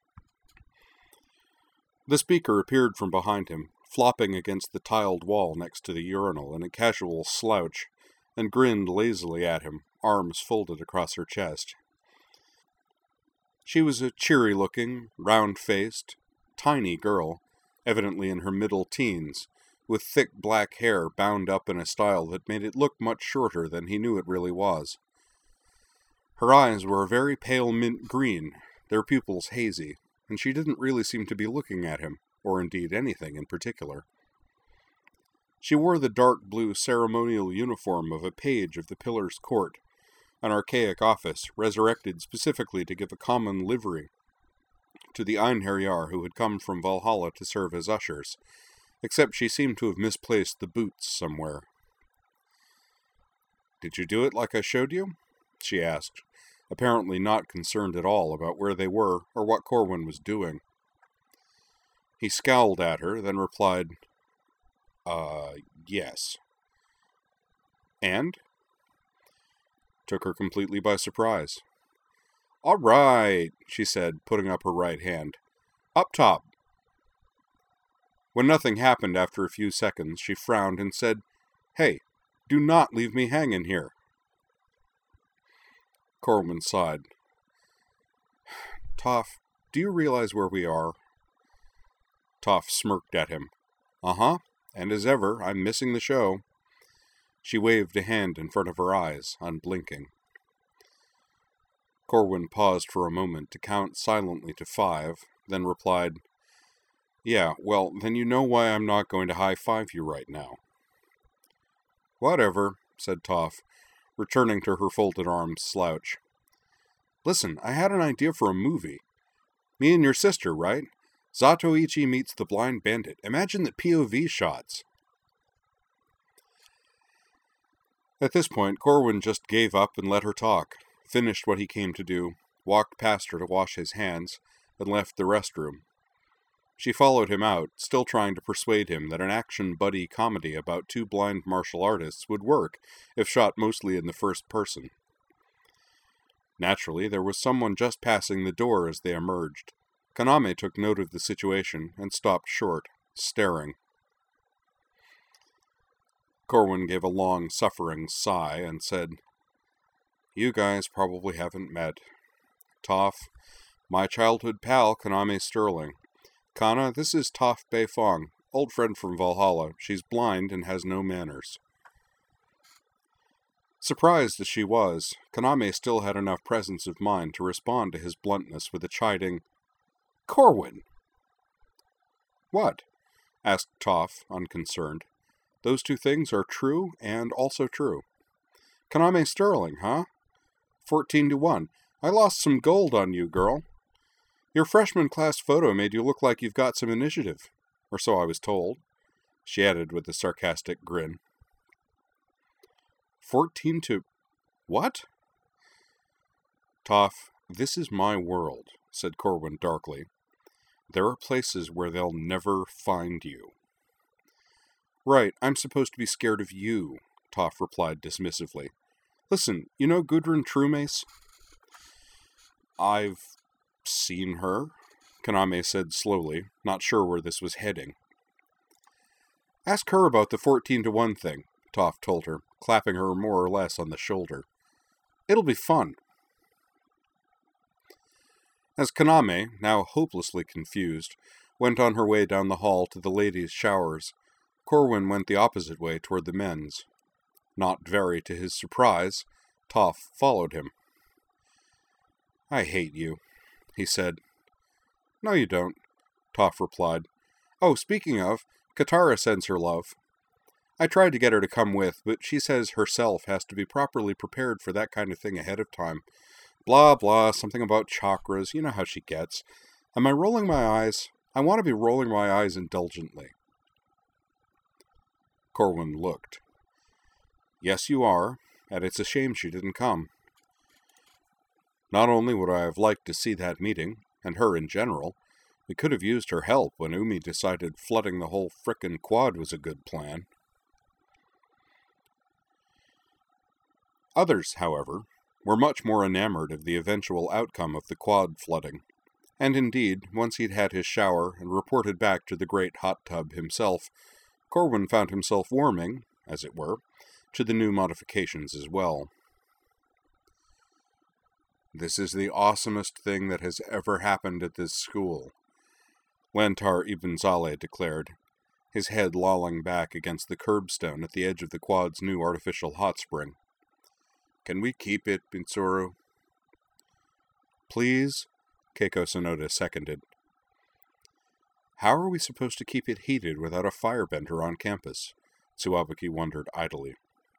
The speaker appeared from behind him, flopping against the tiled wall next to the urinal in a casual slouch, and grinned lazily at him, arms folded across her chest. She was a cheery-looking, round-faced, tiny girl, evidently in her middle teens, with thick black hair bound up in a style that made it look much shorter than he knew it really was. Her eyes were a very pale mint green, their pupils hazy, and she didn't really seem to be looking at him, or indeed anything in particular. She wore the dark blue ceremonial uniform of a page of the Pillar's Court, an archaic office resurrected specifically to give a common livery to the Einherjar who had come from Valhalla to serve as ushers, except she seemed to have misplaced the boots somewhere. "Did you do it like I showed you?" she asked, apparently not concerned at all about where they were or what Corwin was doing. He scowled at her, then replied, Yes." "And?" Took her completely by surprise. "All right," she said, putting up her right hand. "Up top." When nothing happened after a few seconds, she frowned and said, "Hey, do not leave me hanging here." Corwin sighed. "Toph, do you realize where we are?" Toph smirked at him. "Uh-huh, and as ever, I'm missing the show." She waved a hand in front of her eyes, unblinking. Corwin paused for a moment to count silently to 5, then replied, "Yeah, well, then you know why I'm not going to high-five you right now." "Whatever," said Toph, returning to her folded arms slouch. "Listen, I had an idea for a movie. Me and your sister, right? Zatoichi meets the blind bandit. Imagine the POV shots." At this point, Corwin just gave up and let her talk, finished what he came to do, walked past her to wash his hands, and left the restroom. She followed him out, still trying to persuade him that an action buddy comedy about two blind martial artists would work if shot mostly in the first person. Naturally, there was someone just passing the door as they emerged. Kaname took note of the situation and stopped short, staring. Corwin gave a long, suffering sigh and said, "You guys probably haven't met. Toph, my childhood pal, Kaname Sterling. Kana, this is Toph Beifong, old friend from Valhalla. She's blind and has no manners." Surprised as she was, Kaname still had enough presence of mind to respond to his bluntness with a chiding, "Corwin!" "What?" asked Toph, unconcerned. "Those two things are true and also true." "Kaname Sterling, huh? 14-1. I lost some gold on you, girl. Your freshman class photo made you look like you've got some initiative. Or so I was told," she added with a sarcastic grin. 14 to... what? "Toph, this is my world," said Corwin darkly. There are places where they'll never find you. Right, I'm supposed to be scared of you, Toph replied dismissively. Listen, you know Gudrun Truemace? I've seen her, Kaname said slowly, not sure where this was heading. Ask her about the 14-1 thing, Toph told her, clapping her more or less on the shoulder. It'll be fun. As Kaname, now hopelessly confused, went on her way down the hall to the ladies' showers, Corwin went the opposite way toward the men's. Not very to his surprise, Toph followed him. I hate you, he said. No, you don't, Toph replied. Oh, speaking of, Katara sends her love. I tried to get her to come with, but she says herself has to be properly prepared for that kind of thing ahead of time. Blah, blah, something about chakras, you know how she gets. Am I rolling my eyes? I want to be rolling my eyes indulgently. Corwin looked. Yes, you are, and it's a shame she didn't come. Not only would I have liked to see that meeting, and her in general, we could have used her help when Umi decided flooding the whole frickin' quad was a good plan. Others, however, were much more enamored of the eventual outcome of the quad flooding, and indeed, once he'd had his shower and reported back to the great hot tub himself, Corwin found himself warming, as it were, to the new modifications as well. This is the awesomest thing that has ever happened at this school, Lantar Ibn Zaleh declared, his head lolling back against the curbstone at the edge of the quad's new artificial hot spring. Can we keep it, Mitsuru? Please, Keiko Sonoda seconded. How are we supposed to keep it heated without a firebender on campus? Tsuwabuki wondered idly.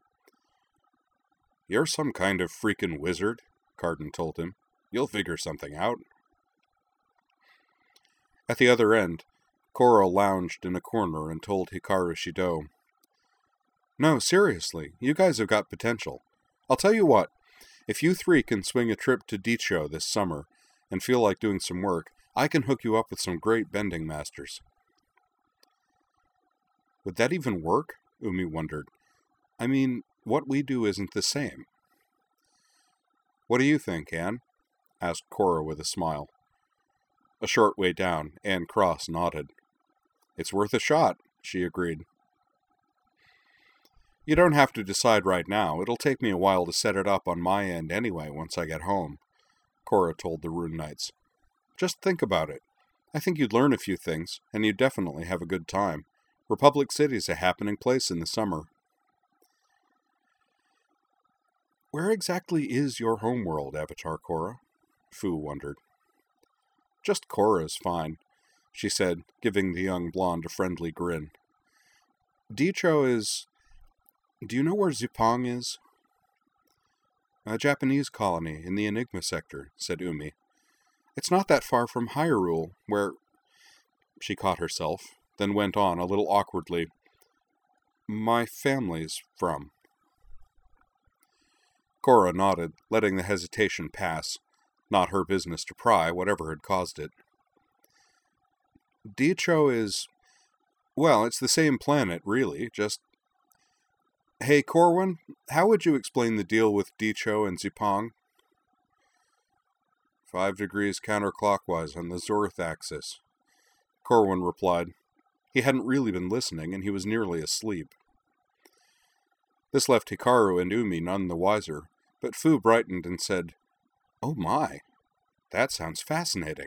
You're some kind of freaking wizard, Carden told him. You'll figure something out. At the other end, Korra lounged in a corner and told Hikaru Shido, No, seriously, you guys have got potential. I'll tell you what, if you three can swing a trip to Dicho this summer and feel like doing some work, I can hook you up with some great bending masters. Would that even work? Umi wondered. I mean, what we do isn't the same. What do you think, Anne? Asked Korra with a smile. A short way down, Anne Cross nodded. It's worth a shot, she agreed. You don't have to decide right now. It'll take me a while to set it up on my end anyway once I get home, Korra told the Rune Knights. Just think about it. I think you'd learn a few things, and you'd definitely have a good time. Republic City's a happening place in the summer. Where exactly is your homeworld, Avatar Korra? Fu wondered. Just Korra's fine, she said, giving the young blonde a friendly grin. Dicho is... Do you know where Zupang is? A Japanese colony in the Enigma sector, said Umi. It's not that far from Hyrule, where... She caught herself, then went on a little awkwardly. My family's from. Korra nodded, letting the hesitation pass. Not her business to pry, whatever had caused it. Dicho is... Well, it's the same planet, really, just... Hey, Corwin, how would you explain the deal with Dicho and Zupang? 5 degrees counterclockwise on the Zorth axis, Corwin replied. He hadn't really been listening, and he was nearly asleep. This left Hikaru and Umi none the wiser, but Fu brightened and said, Oh my, that sounds fascinating.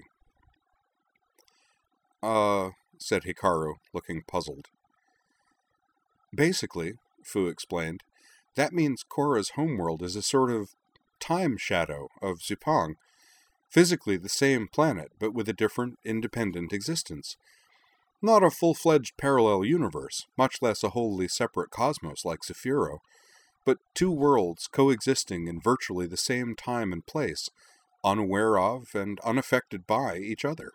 Said Hikaru, looking puzzled. Basically, Fu explained, that means Korra's homeworld is a sort of time shadow of Zupang, physically the same planet, but with a different, independent existence. Not a full-fledged parallel universe, much less a wholly separate cosmos like Sephiroth, but two worlds coexisting in virtually the same time and place, unaware of and unaffected by each other.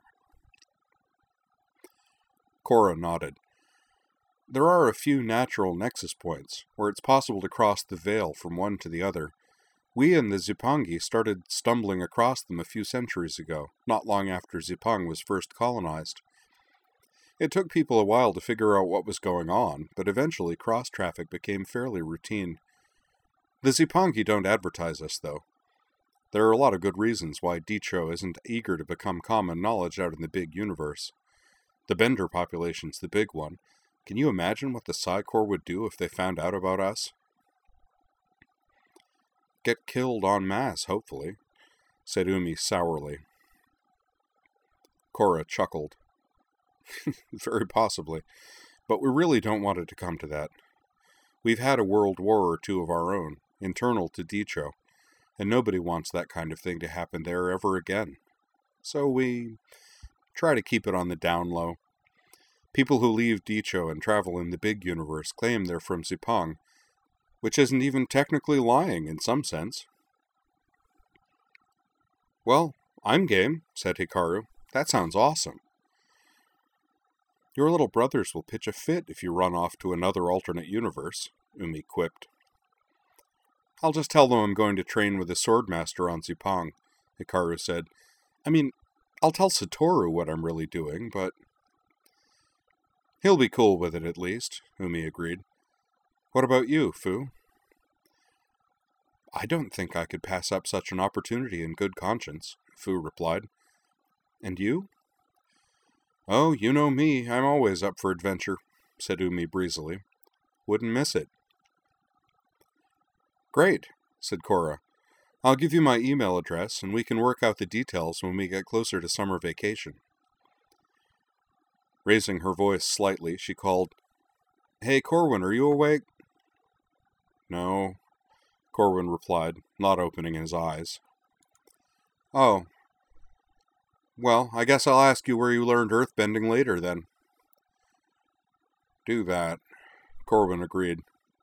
Korra nodded. There are a few natural nexus points, where it's possible to cross the veil from one to the other, We and the Zipangi started stumbling across them a few centuries ago, not long after Zipang was first colonized. It took people a while to figure out what was going on, but eventually cross-traffic became fairly routine. The Zipangi don't advertise us, though. There are a lot of good reasons why Dicho isn't eager to become common knowledge out in the big universe. The Bender population's the big one. Can you imagine what the Psi Corps would do if they found out about us? Get killed en masse, hopefully, said Umi sourly. Cora chuckled. Very possibly, but we really don't want it to come to that. We've had a world war or two of our own, internal to Dicho, and nobody wants that kind of thing to happen there ever again. So we try to keep it on the down low. People who leave Dicho and travel in the big universe claim they're from Zipang, which isn't even technically lying in some sense. Well, I'm game, said Hikaru. That sounds awesome. Your little brothers will pitch a fit if you run off to another alternate universe, Umi quipped. I'll just tell them I'm going to train with the Swordmaster on Zipang, Hikaru said. I mean, I'll tell Satoru what I'm really doing, but... He'll be cool with it at least, Umi agreed. What about you, Fu? I don't think I could pass up such an opportunity in good conscience, Fu replied. And you? Oh, you know me, I'm always up for adventure, said Umi breezily. Wouldn't miss it. Great, said Cora. I'll give you my email address, and we can work out the details when we get closer to summer vacation. Raising her voice slightly, she called, Hey, Corwin, are you awake? No, Corwin replied, not opening his eyes. Oh. Well, I guess I'll ask you where you learned earthbending later, then. Do that, Corwin agreed.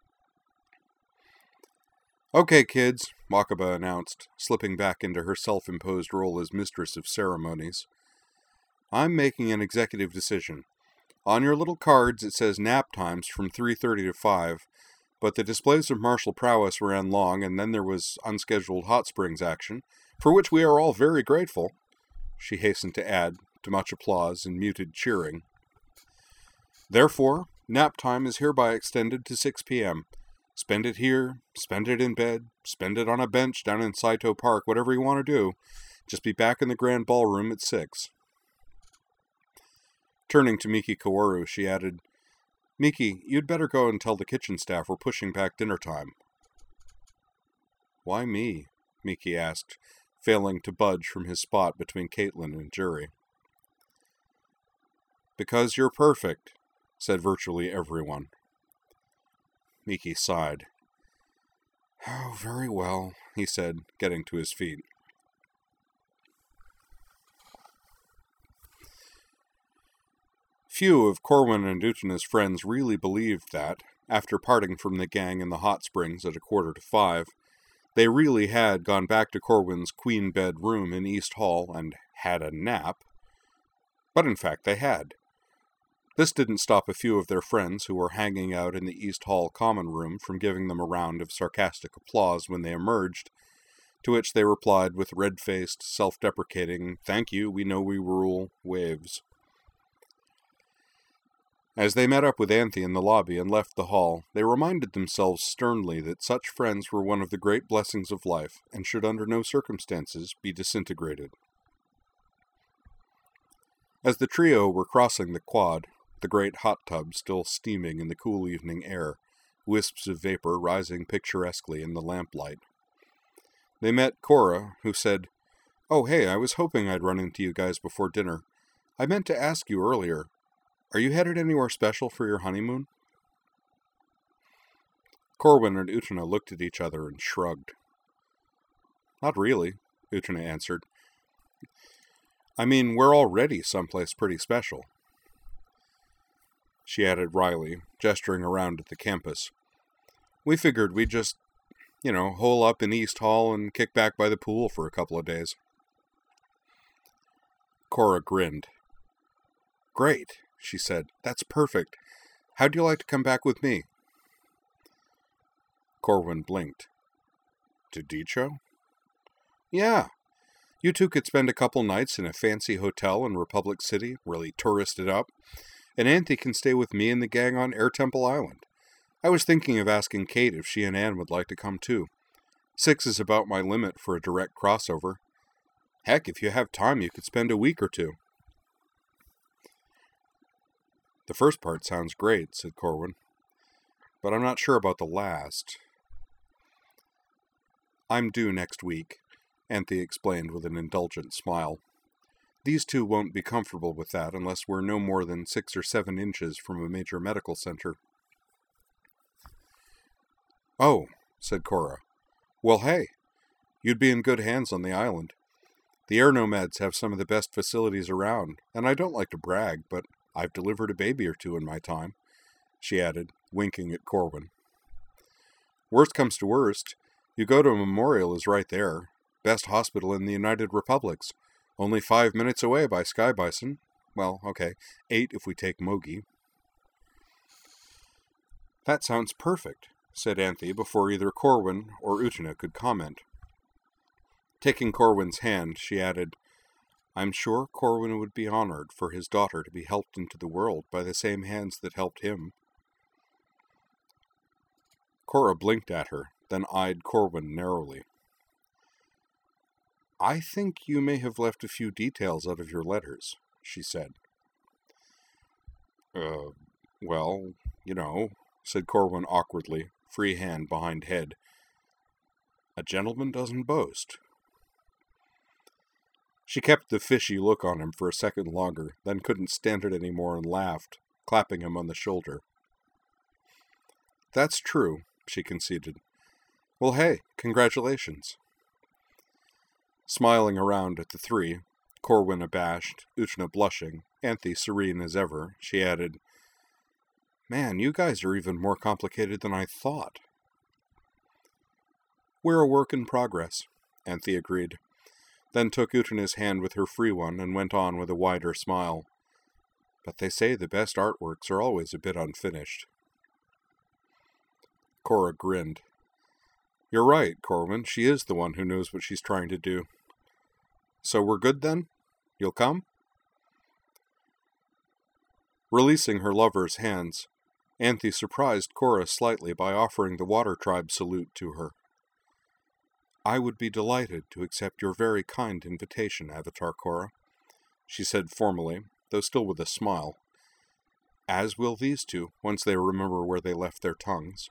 Okay, kids, Wakaba announced, slipping back into her self-imposed role as mistress of ceremonies. I'm making an executive decision. On your little cards it says nap times from 3:30 to 5, but the displays of martial prowess ran long, and then there was unscheduled hot springs action, for which we are all very grateful, she hastened to add, to much applause and muted cheering. Therefore, nap time is hereby extended to 6 p.m., Spend it here, spend it in bed, spend it on a bench down in Saito Park, whatever you want to do. Just be back in the grand ballroom at 6. Turning to Miki Kaworu, she added, Miki, you'd better go and tell the kitchen staff we're pushing back dinner time. Why me? Miki asked, failing to budge from his spot between Caitlin and Juri. Because you're perfect, said virtually everyone. Miki sighed. Oh, very well, he said, getting to his feet. Few of Corwin and Utena's friends really believed that, after parting from the gang in the hot springs at 4:45, they really had gone back to Corwin's queen bed room in East Hall and had a nap. But in fact they had. This didn't stop a few of their friends who were hanging out in the East Hall common room from giving them a round of sarcastic applause when they emerged, to which they replied with red-faced, self-deprecating, "Thank you, we know we rule," waves. As they met up with Anthe in the lobby and left the hall, they reminded themselves sternly that such friends were one of the great blessings of life and should under no circumstances be disintegrated. As the trio were crossing the quad, the great hot tub still steaming in the cool evening air, wisps of vapor rising picturesquely in the lamplight, they met Cora, who said, "Oh, hey, I was hoping I'd run into you guys before dinner. I meant to ask you earlier, are you headed anywhere special for your honeymoon?" Corwin and Utena looked at each other and shrugged. "Not really," Utena answered. "I mean, we're already someplace pretty special." She added wryly, gesturing around at the campus. "We figured we'd just, hole up in East Hall and kick back by the pool for a couple of days." Cora grinned. "Great," she said. "That's perfect. How'd you like to come back with me?" Corwin blinked. to Dicho? Yeah. You two could spend a couple nights in a fancy hotel in Republic City, really tourist it up, and Auntie can stay with me and the gang on Air Temple Island. I was thinking of asking Kate if she and Anne would like to come too. 6 is about my limit for a direct crossover. Heck, if you have time, you could spend a week or two. The first part sounds great, said Corwin, but I'm not sure about the last. I'm due next week, Anthea explained with an indulgent smile. These two won't be comfortable with that unless we're no more than 6 or 7 inches from a major medical center. Oh, said Cora. Well, hey, you'd be in good hands on the island. The Air Nomads have some of the best facilities around, and I don't like to brag, but I've delivered a baby or two in my time, she added, winking at Corwin. Worst comes to worst, you go to Memorial is right there. Best hospital in the United Republics. Only 5 minutes away by Sky Bison. Well, okay, 8 if we take Mogi. That sounds perfect, said Anthe before either Corwin or Utena could comment. Taking Corwin's hand, she added, I'm sure Corwin would be honored for his daughter to be helped into the world by the same hands that helped him. Cora blinked at her, then eyed Corwin narrowly. I think you may have left a few details out of your letters, she said. Well, you know, said Corwin awkwardly, free hand behind head. A gentleman doesn't boast. She kept the fishy look on him for a second longer, then couldn't stand it any more and laughed, clapping him on the shoulder. That's true, she conceded. Well, hey, congratulations. Smiling around at the three, Corwin abashed, Utena blushing, Anthe serene as ever, she added, Man, you guys are even more complicated than I thought. We're a work in progress, Anthe agreed, then took Utena's hand with her free one and went on with a wider smile. But they say the best artworks are always a bit unfinished. Cora grinned. You're right, Corwin. She is the one who knows what she's trying to do. So we're good then? You'll come? Releasing her lover's hands, Anthe surprised Cora slightly by offering the Water Tribe salute to her. I would be delighted to accept your very kind invitation, Avatar Cora, she said formally, though still with a smile, as will these two, once they remember where they left their tongues.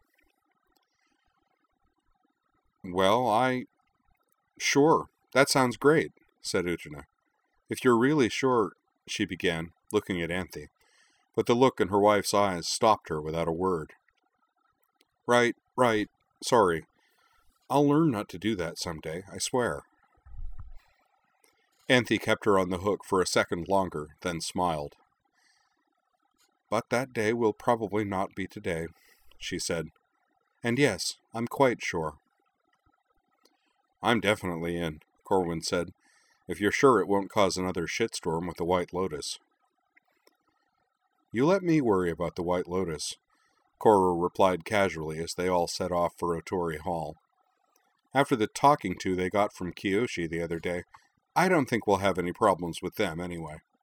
Well, Sure, that sounds great, said Utena. If you're really sure, she began, looking at Anthe, but the look in her wife's eyes stopped her without a word. Right, sorry. I'll learn not to do that someday, I swear. Anthe kept her on the hook for a second longer, then smiled. But that day will probably not be today, she said. And yes, I'm quite sure. I'm definitely in, Corwin said, if you're sure it won't cause another shitstorm with the White Lotus. You let me worry about the White Lotus, Cora replied casually as they all set off for Otori Hall. After the talking to they got from Kyoshi the other day, I don't think we'll have any problems with them anyway.